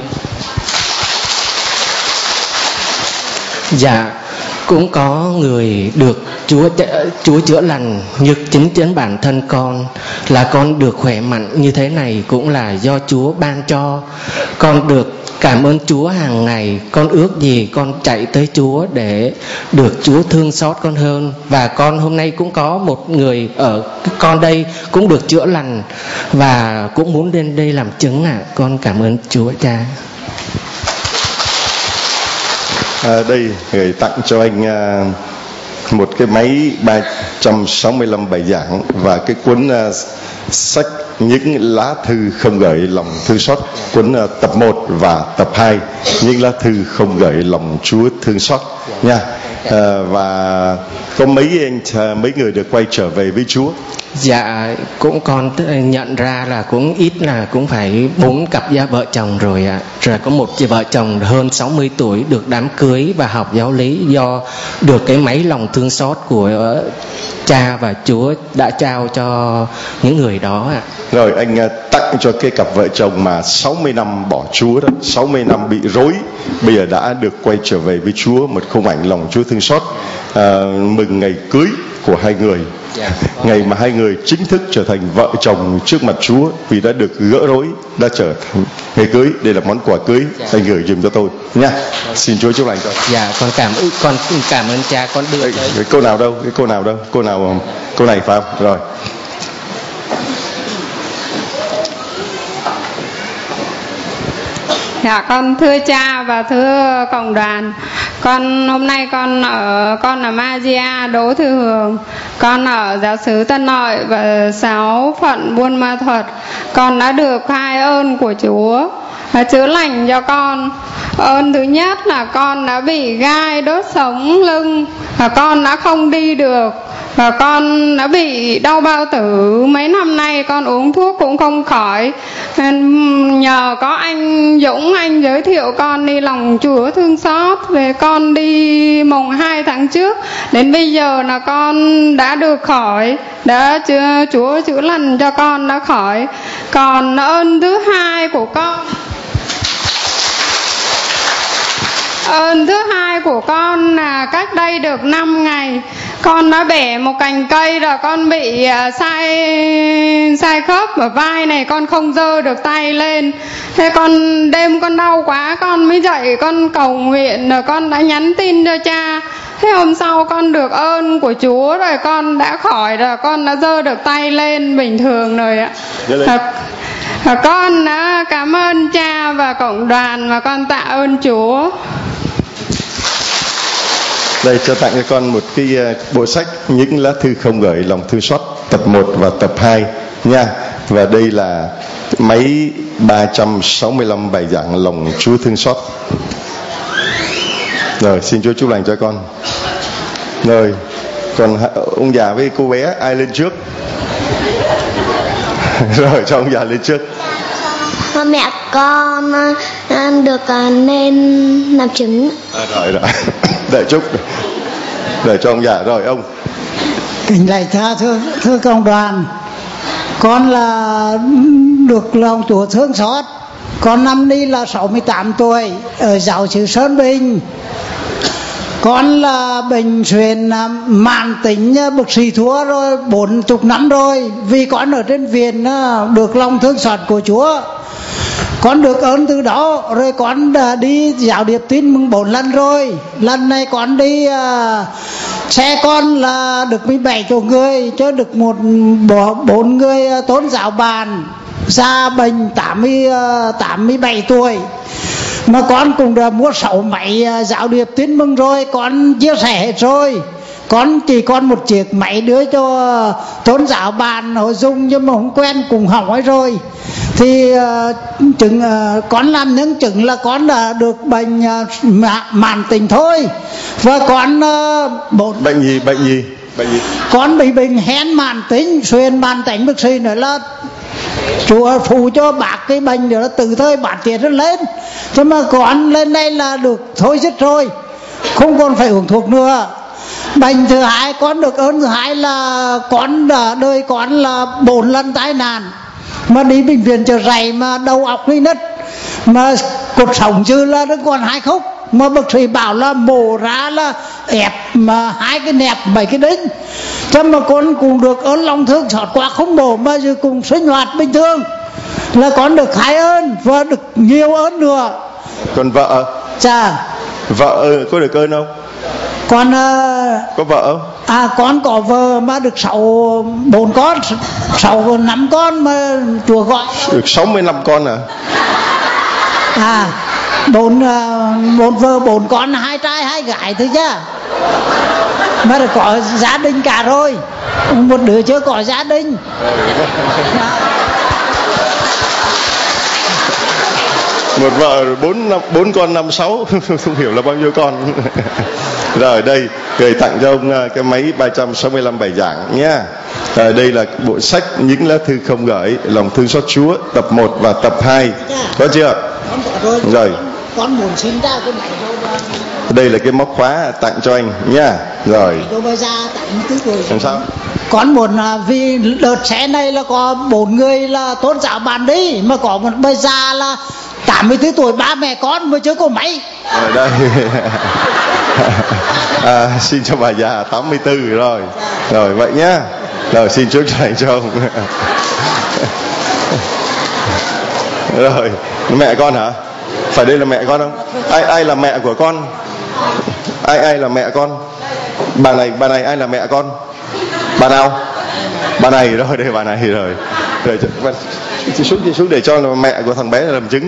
dạ cũng có người được Chúa Chúa chữa lành, như chính chính bản thân con là con được khỏe mạnh như thế này cũng là do Chúa ban cho. Con được cảm ơn Chúa hàng ngày, con ước gì con chạy tới Chúa để được Chúa thương xót con hơn. Và con hôm nay cũng có một người ở con đây cũng được chữa lành và cũng muốn lên đây làm chứng ạ. À. Con cảm ơn Chúa cha. À, đây gửi tặng cho anh một cái máy ba trăm sáu mươi lăm bài giảng và cái cuốn uh, sách những lá thư không gửi lòng thương xót, cuốn uh, tập một và tập hai những lá thư không gửi lòng Chúa thương xót nha. Uh, và có mấy anh uh, mấy người được quay trở về với Chúa? Dạ cũng còn nhận ra là cũng ít, là cũng phải bốn cặp gia vợ chồng rồi ạ. À. Rồi có một chị vợ chồng hơn sáu mươi tuổi được đám cưới và học giáo lý do được cái máy lòng thương xót của cha và Chúa đã trao cho những người đó ạ. À. Rồi anh tặng cho cái cặp vợ chồng mà sáu mươi năm bỏ Chúa đó, sáu mươi năm bị rối, bây giờ đã được quay trở về với Chúa, một khung ảnh lòng Chúa thương xót. À, mừng ngày cưới của hai người. Yeah. Ngày mà hai người chính thức trở thành vợ chồng trước mặt Chúa vì đã được gỡ rối, đã trở thành ngày cưới. Đây là món quà cưới. Yeah. Anh gửi giùm cho tôi nha. Yeah. Xin Chúa chúc lành cho. Dạ, con cảm ơn con cảm ơn cha, con đưa Ê, cái cô nào đâu? Cái cô nào đâu? Cô nào? Cô này phải không? Rồi. Dạ con thưa cha và thưa cộng đoàn, con hôm nay con ở con là Magia Đỗ Thư Hường, con ở giáo xứ Tân Nội và giáo phận Buôn Ma Thuột. Con đã được hai ơn của Chúa chữa lành cho con. Ơn thứ nhất là con đã bị gai đốt sống lưng và con đã không đi được, và con đã bị đau bao tử mấy năm nay, con uống thuốc cũng không khỏi. Nhờ có anh Dũng, anh giới thiệu con đi lòng Chúa thương xót, về con đi mùng hai tháng trước đến bây giờ là con đã được khỏi, đã Chúa chữa lành cho con đã khỏi. Còn ơn thứ hai của con, ơn thứ hai của con là cách đây được năm ngày con đã bẻ một cành cây rồi, con bị sai sai khớp ở vai này, con không giơ được tay lên. Thế con đêm con đau quá, con mới dậy con cầu nguyện, rồi con đã nhắn tin cho cha. Thế hôm sau con được ơn của Chúa rồi, con đã khỏi rồi, con đã giơ được tay lên bình thường rồi ạ. À, con đã cảm ơn cha và cộng đoàn và con tạ ơn Chúa. Đây, cho tặng cho con một cái bộ sách những lá thư không gửi lòng thương xót tập một và tập hai nha. Và đây là máy ba trăm sáu mươi lăm bài giảng lòng Chúa thương xót. Rồi, xin Chúa chúc lành cho con. Rồi, còn ông già với cô bé ai lên trước? Rồi, cho ông già lên trước. Mẹ con được nên làm chứng. À, rồi rồi. Để chúc, để cho ông già. Rồi ông. Kính lạy cha, thưa thưa cộng đoàn, con là được lòng Chúa thương xót. Con năm nay là sáu mươi tám tuổi, ở giáo xứ Sơn Bình. Con là bệnh truyền mãn tính bác sĩ thua rồi bốn mươi năm rồi. Vì con ở trên viện được lòng thương xót của Chúa, con được ơn từ đó. Rồi con đã đi giáo điệp tin mừng bốn lần rồi. Lần này con đi uh, xe con là được mười bảy chỗ người, chứ được một bốn người uh, tôn giáo bàn ra bệnh tám mươi, uh, tám mươi bảy tuổi. Mà con cũng đã mua sáu máy uh, giáo điệp tin mừng rồi, con chia sẻ hết rồi. Con chỉ còn một chiếc máy đưa cho tôn giáo bàn họ dùng, nhưng mà không quen cùng hỏng ấy rồi. Thì uh, chứng, uh, con làm những chứng là con đã được bệnh uh, mãn tính thôi. Và con uh, bốn... Bệnh gì? Bệnh gì? Bệnh gì? Con bị bệnh hen mãn tính, xuyên mãn tính bác sĩ nữa là Chúa phù cho bác cái bệnh đó là từ thời bản tiết lên. Thế mà con lên đây là được thôi dứt rồi, không còn phải uống thuốc nữa. Bệnh thứ hai, con được ơn thứ hai là con đã đời con là bốn lần tai nạn, mà đi bệnh viện Chợ Rẫy mà đầu óc đi nứt, mà cột sống chứ là nó còn hai khúc, mà bác sĩ bảo là mổ ra là ép mà hai cái nẹp bảy cái đinh. Cho mà con cũng được ơn lòng thương xót quá, không mổ mà giờ cùng sinh hoạt bình thường, là con được hai ơn và được nhiều ơn nữa. Còn vợ? Dạ. Vợ có được ơn không? Con uh, có vợ không? À, con có vợ mà được sáu bốn con, sáu năm con mà Chúa gọi. Được sáu mươi lăm con à? À, bốn uh, bốn vợ bốn con, hai trai hai gái thôi chứ. mà đã có gia đình cả rồi, một đứa chưa có gia đình. Một vợ bốn bốn con năm sáu không hiểu là bao nhiêu con. Rồi đây gửi tặng cho ông cái máy ba trăm sáu mươi lăm bài giảng nhé. À, đây là bộ sách Những lá thư không gửi, lòng thương xót Chúa tập một và tập hai. Có chưa? Rồi. Con muốn xin ra cái máy đâu. Đây là cái móc khóa tặng cho anh nha. Rồi. Làm sao? Con muốn vì đợt xe này là có bốn người là tôn giáo bạn đi, mà có một bây giờ là tám mươi tư tuổi ba mẹ con mới chưa có máy. Ở đây. À, xin cho bà già tám mươi tư rồi. Rồi vậy nhá. Rồi xin chúc lành cho ông. Rồi, mẹ con hả? Phải đây là mẹ con không? Ai ai là mẹ của con? Ai ai là mẹ con? Bà này, bà này ai là mẹ con? Bà nào? Bà này rồi, đây bà này rồi. Rồi chị xuống chị xuống để cho mẹ của thằng bé làm chứng.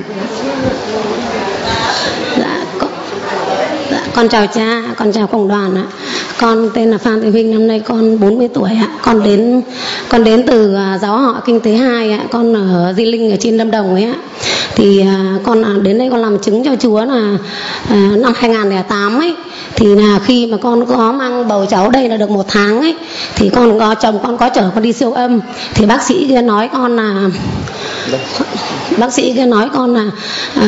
Dạ, con, dạ, con chào cha, con chào cộng đoàn ạ. Con tên là Phan Thị Huỳnh, năm nay con bốn mươi tuổi ạ. Con đến con đến từ giáo họ Kinh Tế hai ạ. Con ở Di Linh ở trên Lâm Đồng ấy ạ. Thì con đến đây con làm chứng cho Chúa là năm hai không không tám ấy, thì là khi mà con có mang bầu cháu đây là được một tháng ấy, thì con có chồng con có chở con đi siêu âm, thì bác sĩ kia nói con là bác sĩ kia nói con là à,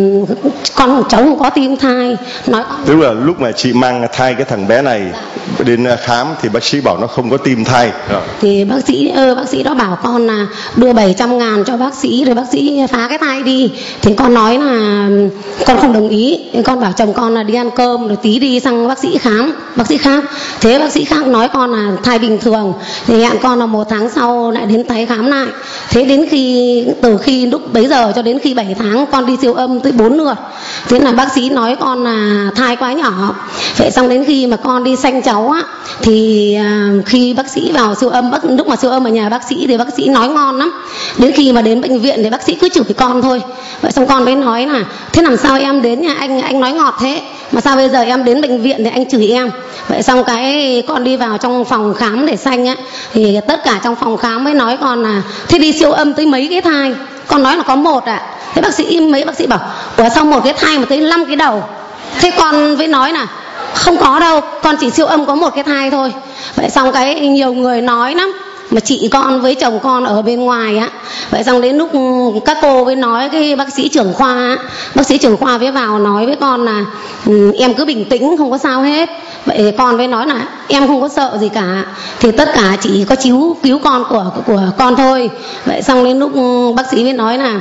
con cháu không có tim thai, nói con... Tức là lúc mà chị mang thai cái thằng bé này đến khám thì bác sĩ bảo nó không có tim thai. Rồi. Thì bác sĩ ơ bác sĩ đó bảo con là đưa bảy trăm ngàn cho bác sĩ rồi bác sĩ phá cái thai đi. Thì con nói là con không đồng ý. Con bảo chồng con là đi ăn cơm rồi tí đi sang bác sĩ khám, bác sĩ khác. Thế bác sĩ khác nói con là thai bình thường. Thì hẹn con là một tháng sau lại đến tái khám lại. Thế đến khi từ khi lúc bấy giờ cho đến khi bảy tháng con đi siêu âm tới bốn lượt. Thế là bác sĩ nói con là thai quá nhỏ. Vậy xong đến khi mà con đi sanh cháu á, thì à, khi bác sĩ vào siêu âm, bác, lúc mà siêu âm ở nhà bác sĩ thì bác sĩ nói ngon lắm. Đến khi mà đến bệnh viện thì bác sĩ cứ chửi con thôi. Vậy xong con mới nói là thế làm sao em đến nhà anh anh nói ngọt thế, mà sao bây giờ em đến bệnh viện thì anh chửi em. Vậy xong cái con đi vào trong phòng khám để sanh á, thì tất cả trong phòng khám mới nói con là thế đi siêu âm tới mấy cái thai. Con nói là có một ạ. À. Thế bác sĩ mấy bác sĩ bảo ủa sao một cái thai mà tới năm cái đầu. Thế con mới nói là không có đâu, con chỉ siêu âm có một cái thai thôi. Vậy xong cái nhiều người nói lắm, mà chị con với chồng con ở bên ngoài á. Vậy xong đến lúc các cô với nói cái bác sĩ trưởng khoa á, bác sĩ trưởng khoa với vào nói với con là em cứ bình tĩnh không có sao hết. Vậy con với nói là em không có sợ gì cả, thì tất cả chỉ có cứu cứu con của của con thôi. Vậy xong đến lúc bác sĩ mới nói là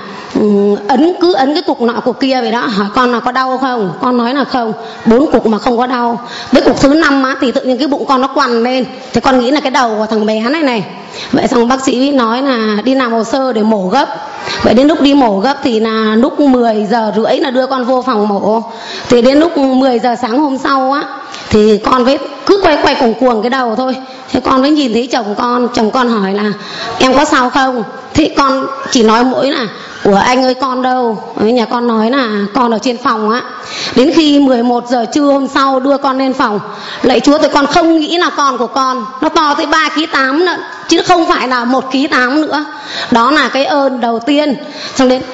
ấn cứ ấn cái cục nọ cục kia vậy đó, hỏi con là có đau không, con nói là không, bốn cục mà không có đau. Với cục thứ năm á thì tự nhiên cái bụng con nó quằn lên, thì con nghĩ là cái đầu của thằng bé này này. Vậy xong bác sĩ nói là đi làm hồ sơ để mổ gấp. Vậy đến lúc đi mổ gấp thì là lúc mười giờ rưỡi là đưa con vô phòng mổ. Thì đến lúc mười giờ sáng hôm sau á, thì con với cứ quay quay cuồng cuồng cái đầu thôi. Thế con mới nhìn thấy chồng con, chồng con hỏi là em có sao không. Thì con chỉ nói mỗi là ủa anh ơi con đâu. Nhà con nói là con ở trên phòng á. Đến khi mười một giờ trưa hôm sau đưa con lên phòng, lạy Chúa thì con không nghĩ là con của con nó to tới ba ký tám lận, chứ không phải là một ký tám nữa. Đó là cái ơn đầu tiên. Xong đến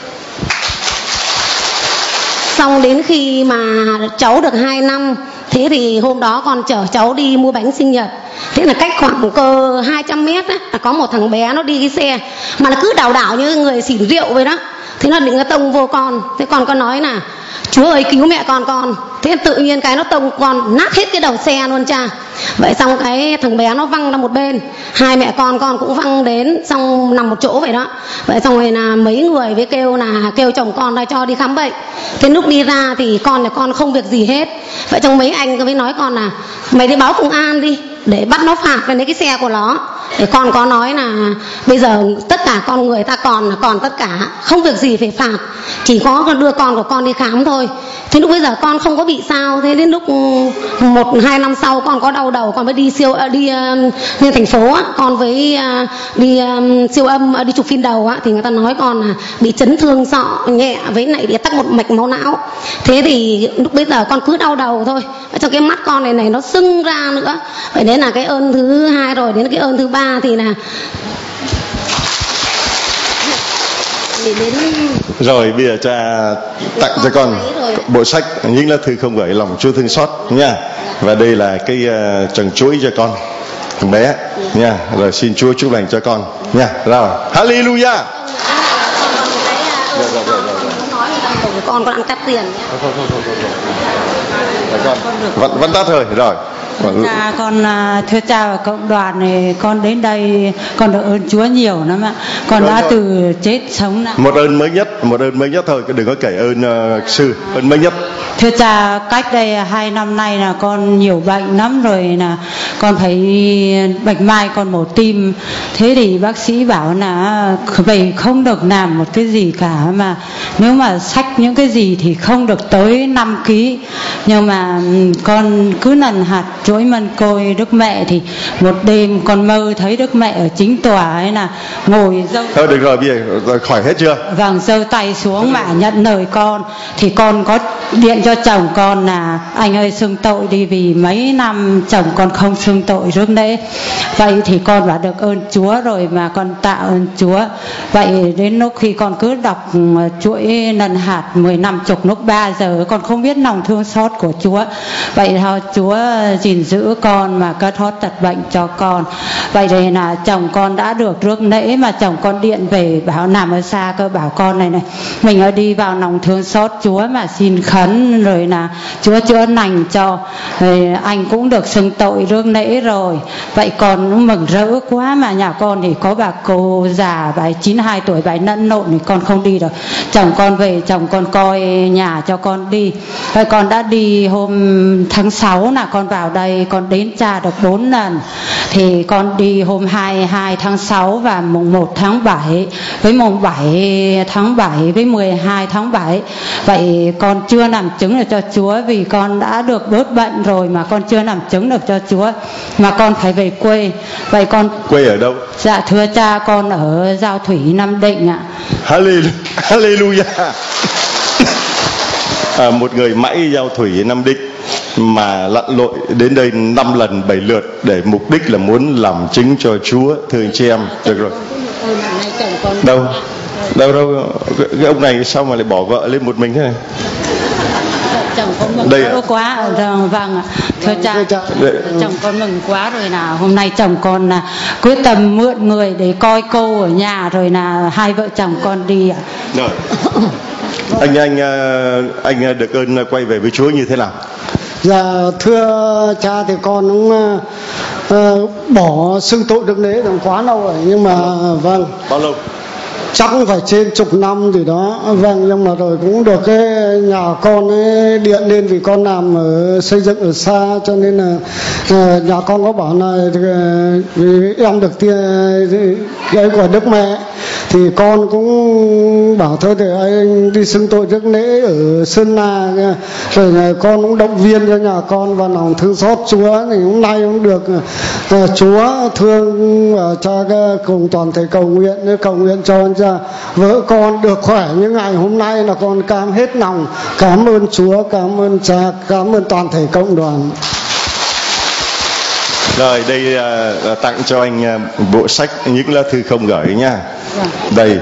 Xong đến khi mà cháu được hai năm, thế thì hôm đó con chở cháu đi mua bánh sinh nhật. Thế là cách khoảng cơ hai trăm mét á, là có một thằng bé nó đi cái xe mà nó cứ đảo đảo như người xỉn rượu vậy đó. Thế nó định nó tông vô con. Thế con có nói là Chúa ơi cứu mẹ con con. Thế tự nhiên cái nó tông con nát hết cái đầu xe luôn cha. Vậy xong cái thằng bé nó văng ra một bên, hai mẹ con con cũng văng đến, xong nằm một chỗ vậy đó. Vậy xong rồi là mấy người với kêu là kêu chồng con ra cho đi khám bệnh. Thế lúc đi ra thì con là con không việc gì hết. Vậy xong mấy anh mới nói con là mày đi báo công an đi để bắt nó phạt về lấy cái xe của nó. Thì con có nói là bây giờ tất cả con người ta còn là còn tất cả, không việc gì phải phạt, chỉ có đưa con của con đi khám thôi. Thế lúc bây giờ con không có bị sao, thế đến lúc một hai năm sau con có đau đầu, con mới đi siêu đi uh, lên thành phố á, con với uh, đi um, siêu âm uh, đi chụp phim đầu á, thì người ta nói con là bị chấn thương sọ nhẹ với lại để tắc một mạch máu não. Thế thì lúc bây giờ con cứ đau đầu thôi, cho cái mắt con này này nó sưng ra nữa. Vậy đấy là cái ơn thứ hai rồi. Đến cái ơn thứ ba thì là đến... Rồi bây giờ cha tặng cho con bộ sách Những Lá Thư Không Gửi Lòng Chúa Thương Xót nha. Và đây là cái uh, trần chuỗi cho con thằng bé nha. Rồi xin Chúa chúc lành cho con nha. Rồi hallelujah. Con con ăn cắt tiền nhé. Không, không, không, không, không. Con vẫn vẫn tắt rồi. Rồi. Dạ, con thưa cha và cộng đoàn này, con đến đây con được ơn Chúa nhiều lắm ạ. Con đã từ chết sống lại. Một ơn mới nhất, một ơn mới nhất thôi, đừng có kể ơn uh, sư, ơn mới nhất. Thưa cha, cách đây hai năm nay là con nhiều bệnh lắm rồi, là con phải bạch mai, con mổ tim. Thế thì bác sĩ bảo là vậy không được làm một cái gì cả, mà nếu mà xách những cái gì thì không được tới năm ký. Nhưng mà con cứ lần hạt chuỗi mân côi Đức Mẹ thì một đêm con mơ thấy Đức Mẹ ở chính tòa ấy là ngồi dâu. Thôi được rồi, bây giờ rồi khỏi hết chưa? Vâng, giơ tay xuống mà nhận lời con. Thì con có điện cho chồng con là anh ơi xưng tội đi, vì mấy năm chồng con không xưng tội rước lễ. Vậy thì con đã được ơn Chúa rồi mà con tạ ơn Chúa. Vậy đến lúc khi con cứ đọc chuỗi lần hạt mười năm chục lúc ba giờ, con không biết lòng thương xót của Chúa. Vậy thôi Chúa gìn giữ con mà cất hót tật bệnh cho con. Vậy thì là chồng con đã được rước lễ, mà chồng con điện về bảo nằm ở xa cơ, bảo con này này mình ở đi vào lòng thương xót Chúa mà xin khấn rồi là Chúa chữa lành cho. Rồi anh cũng được xưng tội rước lễ rồi. Vậy con cũng mừng rỡ quá, mà nhà con thì có bà cô già, bà chín mươi hai tuổi, bà nẫn nộn thì con không đi được. Chồng con về, chồng con coi nhà cho con đi. Vậy con đã đi hôm tháng sáu là con vào đây, con đến cha được bốn lần. Thì con đi hôm hai mươi hai tháng sáu và mùng một tháng bảy, với mùng bảy tháng bảy với mười hai tháng bảy. Vậy con chưa làm chứng được cho Chúa, vì con đã được bớt bệnh rồi mà con chưa làm chứng được cho Chúa, mà con phải về quê. Vậy con quê ở đâu? Dạ thưa cha, con ở Giao Thủy, Nam Định ạ. Hallelujah. À, một người mãi Giao Thủy, Nam Định mà lặn lội đến đây năm lần bảy lượt để mục đích là muốn làm chứng cho Chúa. Thưa anh chị em, được rồi. Đâu đâu đâu cái ông này sao mà lại bỏ vợ lên một mình thế này? Chồng con mừng đây à? Quá. Vâng ạ. Thưa cha, chồng con mừng quá rồi, là hôm nay chồng con là quyết tâm mượn người để coi cô ở nhà, rồi là hai vợ chồng con đi ạ. Rồi. anh anh anh được ơn quay về với Chúa như thế nào? Dạ thưa cha, thì con cũng uh, bỏ xưng tội được lễ được quá lâu rồi, nhưng mà vâng. Bao lâu? Chắc cũng phải trên chục năm gì đó. Vâng, nhưng mà rồi cũng được cái nhà con ấy điện lên, vì con làm ở xây dựng ở xa, cho nên là uh, nhà con có bảo là uh, em được tiền cái của Đức Mẹ, thì con cũng bảo thôi để anh đi xưng tội rước lễ ở Sơn La, rồi này con cũng động viên cho nhà con và lòng thương xót Chúa. Thì hôm nay cũng được uh, Chúa thương và cho cùng toàn thể cầu nguyện cầu nguyện cho cha vợ con được khỏe như ngày hôm nay, là con cảm hết lòng cảm ơn Chúa, cảm ơn cha, cảm ơn toàn thể cộng đoàn. Rồi đây uh, tặng cho anh uh, bộ sách Những Lá Thư Không Gửi nha. Đây.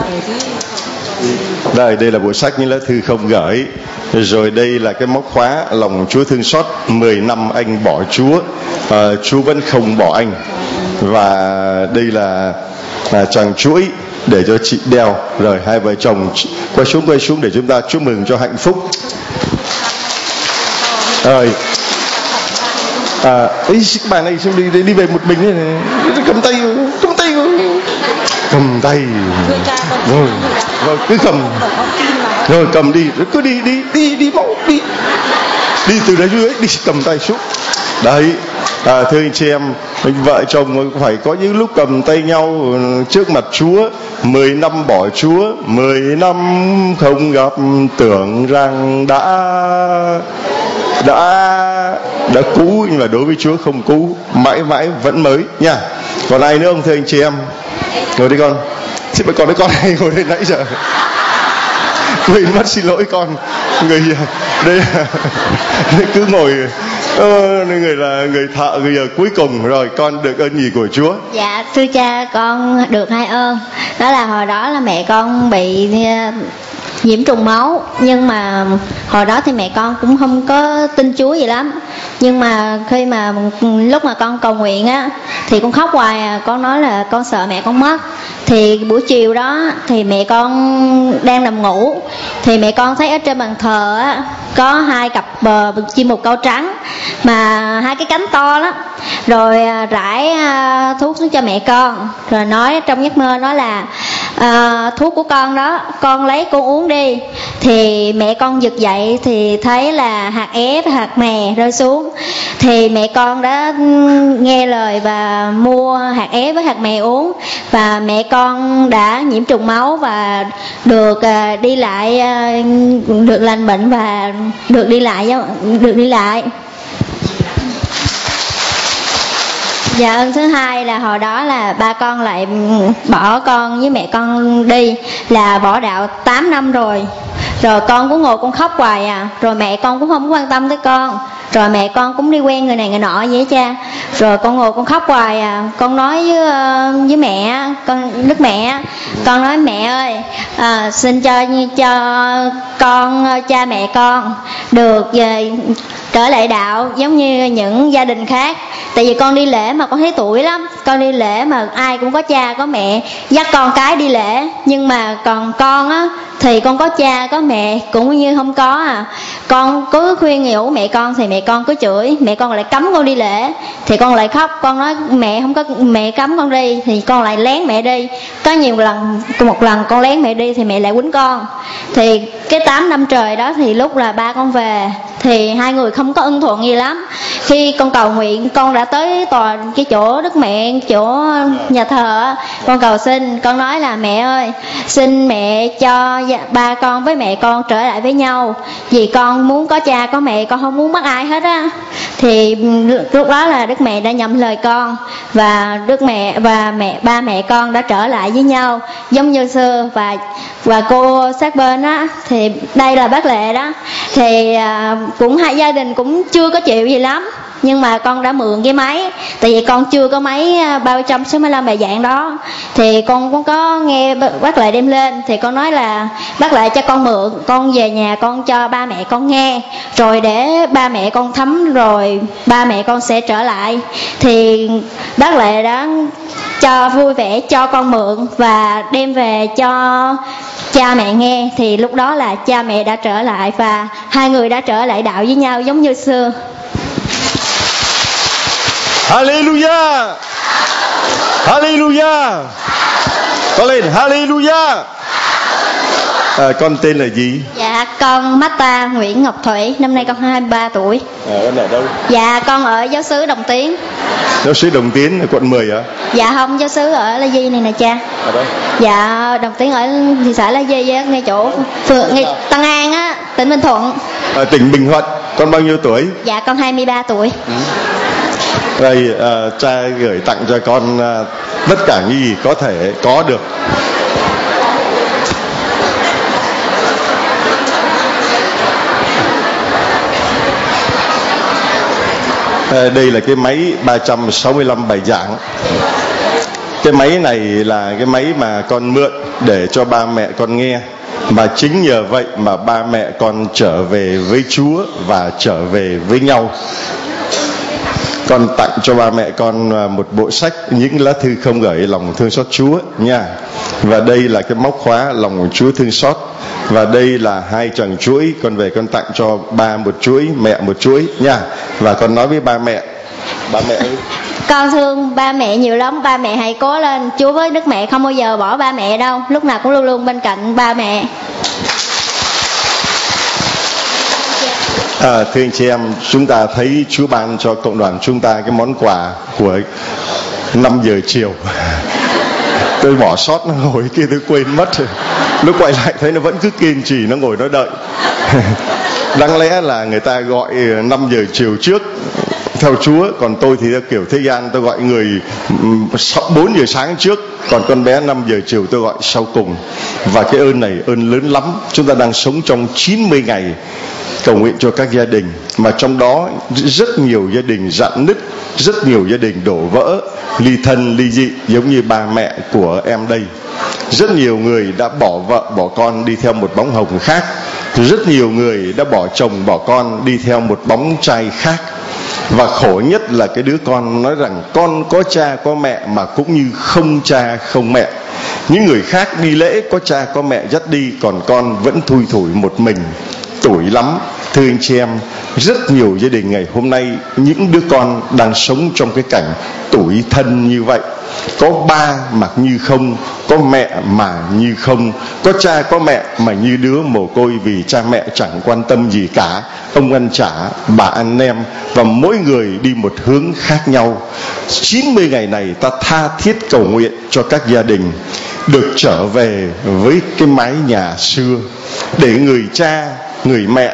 Đây đây là bộ sách Những Lá Thư Không Gửi. Rồi đây là cái móc khóa Lòng Chúa Thương Xót, mười năm anh bỏ Chúa, uh, Chúa vẫn không bỏ anh. Và đây là uh, chàng chuỗi để cho chị đeo. Rồi hai vợ chồng quay xuống quay xuống để chúng ta chúc mừng cho hạnh phúc. Rồi à, ấy bà này xong đi đi về một mình này, này. Cầm tay cầm tay cầm tay rồi rồi cứ cầm rồi cầm đi, cứ đi đi đi đi mau đi đi từ đấy dưới đi cầm tay xuống đấy. À, thưa anh chị em, vợ chồng phải có những lúc cầm tay nhau trước mặt Chúa. Mười năm bỏ Chúa, mười năm không gặp, tưởng rằng đã đã đã cũ, nhưng mà đối với Chúa không cũ, mãi mãi vẫn mới nha. Còn ai nữa không thưa anh chị em? Ngồi đi con. Xin mời con với con hay ngồi đây nãy giờ. Quên mất, xin lỗi con. Người đây, đây cứ ngồi. Ờ, người là người thợ người giờ cuối cùng rồi, con được ơn gì của Chúa? Dạ thưa cha, con được hai ơn. Đó là hồi đó là mẹ con bị nhiễm trùng máu, nhưng mà hồi đó thì mẹ con cũng không có tin Chúa gì lắm. Nhưng mà khi mà lúc mà con cầu nguyện á thì con khóc hoài à. Con nói là con sợ mẹ con mất. Thì buổi chiều đó thì mẹ con đang nằm ngủ, thì mẹ con thấy ở trên bàn thờ á có hai cặp uh, chim bồ câu trắng mà hai cái cánh to lắm. Rồi uh, rải uh, thuốc xuống cho mẹ con, rồi nói trong giấc mơ nói là uh, thuốc của con đó, con lấy con uống đi. Thì mẹ con giật dậy thì thấy là hạt é và hạt mè rơi xuống. Thì mẹ con đã nghe lời và mua hạt é với hạt mè uống, và mẹ con đã nhiễm trùng máu và được uh, đi lại, uh, được lành bệnh và được đi lại được đi lại. Dạ ơn thứ hai là hồi đó là ba con lại bỏ con với mẹ con đi, là bỏ đạo tám năm rồi. Rồi con cũng ngồi con khóc hoài à. Rồi mẹ con cũng không quan tâm tới con. Rồi mẹ con cũng đi quen người này người nọ vậy cha. Rồi con ngồi con khóc hoài à. Con nói với uh, với mẹ, con đức mẹ, con nói mẹ ơi, à, xin cho cho con, cha mẹ con được uh, trở lại đạo giống như những gia đình khác. Tại vì con đi lễ mà con thấy tuổi lắm. Con đi lễ mà ai cũng có cha có mẹ dắt con cái đi lễ. Nhưng mà còn con á thì con có cha có mẹ cũng như không có à. Con cứ khuyên nhủ mẹ con thì mẹ con cứ chửi, mẹ con lại cấm con đi lễ. Thì con lại khóc, con nói mẹ không có, mẹ cấm con đi thì con lại lén mẹ đi. Có nhiều lần, một lần con lén mẹ đi thì mẹ lại quýnh con. Thì cái tám năm trời đó thì lúc là ba con về thì hai người không có ưng thuận gì lắm. Khi con cầu nguyện, con đã tới tòa cái chỗ đức mẹ, chỗ nhà thờ, con cầu xin, con nói là mẹ ơi, xin mẹ cho ba con với mẹ con trở lại với nhau, vì con muốn có cha có mẹ, con không muốn mất ai hết á. Thì lúc đó là đức mẹ đã nhậm lời con, và đức mẹ và mẹ ba mẹ con đã trở lại với nhau giống như xưa. Và và cô sát bên á thì đây là bác Lệ đó, thì à, cũng hai gia đình cũng chưa có chịu gì lắm. Nhưng mà con đã mượn cái máy, tại vì con chưa có máy ba trăm sáu mươi lăm bài giảng đó. Thì con cũng có nghe bác Lại đem lên, thì con nói là bác Lại cho con mượn, con về nhà con cho ba mẹ con nghe, rồi để ba mẹ con thấm rồi ba mẹ con sẽ trở lại. Thì bác Lại đã cho vui vẻ cho con mượn và đem về cho cha mẹ nghe. Thì lúc đó là cha mẹ đã trở lại và hai người đã trở lại đạo với nhau giống như xưa. Hallelujah, Hallelujah, có lên Hallelujah. À, con tên là gì? Dạ con Marta Nguyễn Ngọc Thủy, năm nay con hai mươi ba tuổi. À, con ở đâu? Dạ con ở giáo xứ Đồng Tiến. Giáo xứ Đồng Tiến ở quận mười hả? Dạ không, giáo xứ ở La Di này nè cha. Ở đâu? Dạ Đồng Tiến ở thị xã La Di á, ngay chỗ phường ngay Tân An á, tỉnh Bình Thuận. À, tỉnh Bình Thuận. Con bao nhiêu tuổi? Dạ con hai mươi ba tuổi. Ừ. Đây, uh, cha gửi tặng cho con uh, tất cả những gì có thể có được. Uh, đây là cái máy ba trăm sáu mươi lăm bài giảng. Cái máy này là cái máy mà con mượn để cho ba mẹ con nghe. Và chính nhờ vậy mà ba mẹ con trở về với Chúa và trở về với nhau. Con tặng cho ba mẹ con một bộ sách Những lá thư không gửi lòng thương xót Chúa nha. Và đây là cái móc khóa lòng Chúa thương xót. Và đây là hai chằng chuỗi. Con về con tặng cho ba một chuỗi, mẹ một chuỗi nha. Và con nói với ba mẹ, ba mẹ ơi, con thương ba mẹ nhiều lắm. Ba mẹ hãy cố lên. Chúa với Đức Mẹ không bao giờ bỏ ba mẹ đâu. Lúc nào cũng luôn luôn bên cạnh ba mẹ. À, thưa anh chị em, chúng ta thấy Chúa ban cho cộng đoàn chúng ta cái món quà của năm giờ chiều. Tôi bỏ sót nó ngồi kia tôi quên mất rồi. Lúc quay lại thấy nó vẫn cứ kiên trì nó ngồi nó đợi. Đáng lẽ là người ta gọi năm giờ chiều trước theo Chúa, còn tôi thì theo kiểu thế gian tôi gọi người bốn giờ sáng trước, còn con bé năm giờ chiều tôi gọi sau cùng. Và cái ơn này ơn lớn lắm. Chúng ta đang sống trong chín mươi ngày cầu nguyện cho các gia đình, mà trong đó rất nhiều gia đình rạn nứt, rất nhiều gia đình đổ vỡ, ly thân ly dị, giống như bà mẹ của em đây. Rất nhiều người đã bỏ vợ bỏ con đi theo một bóng hồng khác. Rất nhiều người đã bỏ chồng bỏ con đi theo một bóng trai khác. Và khổ nhất là cái đứa con nói rằng con có cha có mẹ mà cũng như không cha không mẹ. Những người khác đi lễ có cha có mẹ dắt đi, còn con vẫn thui thủi một mình. Tủi lắm. Thưa anh chị em, rất nhiều gia đình ngày hôm nay, những đứa con đang sống trong cái cảnh tủi thân như vậy. Có ba mà như không, có mẹ mà như không, có cha có mẹ mà như đứa mồ côi vì cha mẹ chẳng quan tâm gì cả. Ông ăn chả, bà ăn nem, và mỗi người đi một hướng khác nhau. chín mươi ngày này ta tha thiết cầu nguyện cho các gia đình được trở về với cái mái nhà xưa, để người cha, người mẹ,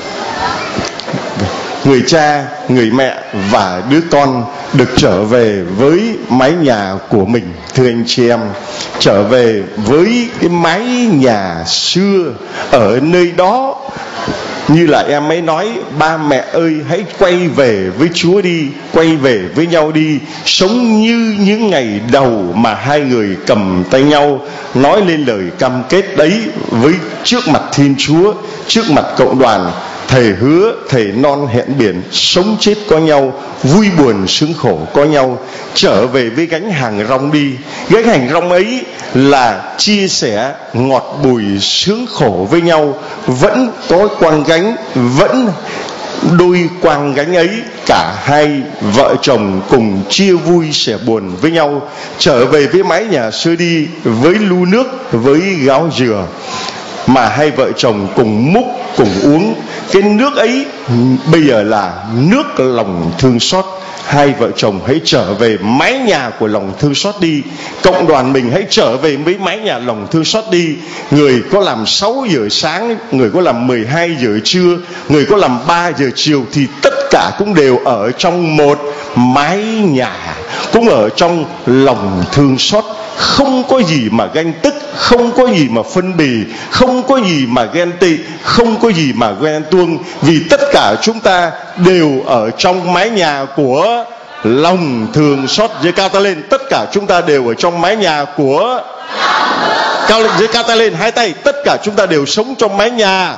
người cha, người mẹ và đứa con được trở về với mái nhà của mình. Thưa anh chị em, trở về với cái mái nhà xưa. Ở nơi đó, như là em ấy nói, ba mẹ ơi hãy quay về với Chúa đi, quay về với nhau đi, sống như những ngày đầu mà hai người cầm tay nhau nói lên lời cam kết đấy với trước mặt Thiên Chúa, trước mặt cộng đoàn. Thầy hứa, thầy non hẹn biển, sống chết có nhau, vui buồn sướng khổ có nhau. Trở về với gánh hàng rong đi. Gánh hàng rong ấy là chia sẻ ngọt bùi sướng khổ với nhau. Vẫn có quang gánh, vẫn đôi quang gánh ấy, cả hai vợ chồng cùng chia vui sẻ buồn với nhau. Trở về với mái nhà xưa đi, với lu nước, với gáo dừa mà hai vợ chồng cùng múc cùng uống. Cái nước ấy bây giờ là nước lòng thương xót. Hai vợ chồng hãy trở về mái nhà của lòng thương xót đi. Cộng đoàn mình hãy trở về với mái nhà lòng thương xót đi. Người có làm sáu giờ sáng, người có làm mười hai giờ trưa, người có làm ba giờ chiều, thì tất cả cũng đều ở trong một mái nhà, cũng ở trong lòng thương xót. Không có gì mà ganh tức, không có gì mà phân bì, không có gì mà ghen tị, không có gì mà ghen tuông, vì tất cả chúng ta đều ở trong mái nhà của lòng thương xót. Giơ cao tay lên, tất cả chúng ta đều ở trong mái nhà của cao lên, giơ cao tay lên, hai tay, tất cả chúng ta đều sống trong mái nhà.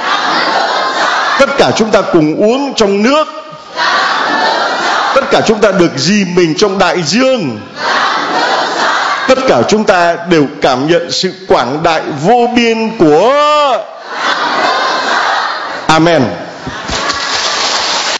Tất cả chúng ta cùng uống trong nước. Tất cả chúng ta được dìm mình trong đại dương. Tất cả chúng ta đều cảm nhận sự quảng đại vô biên của Amen.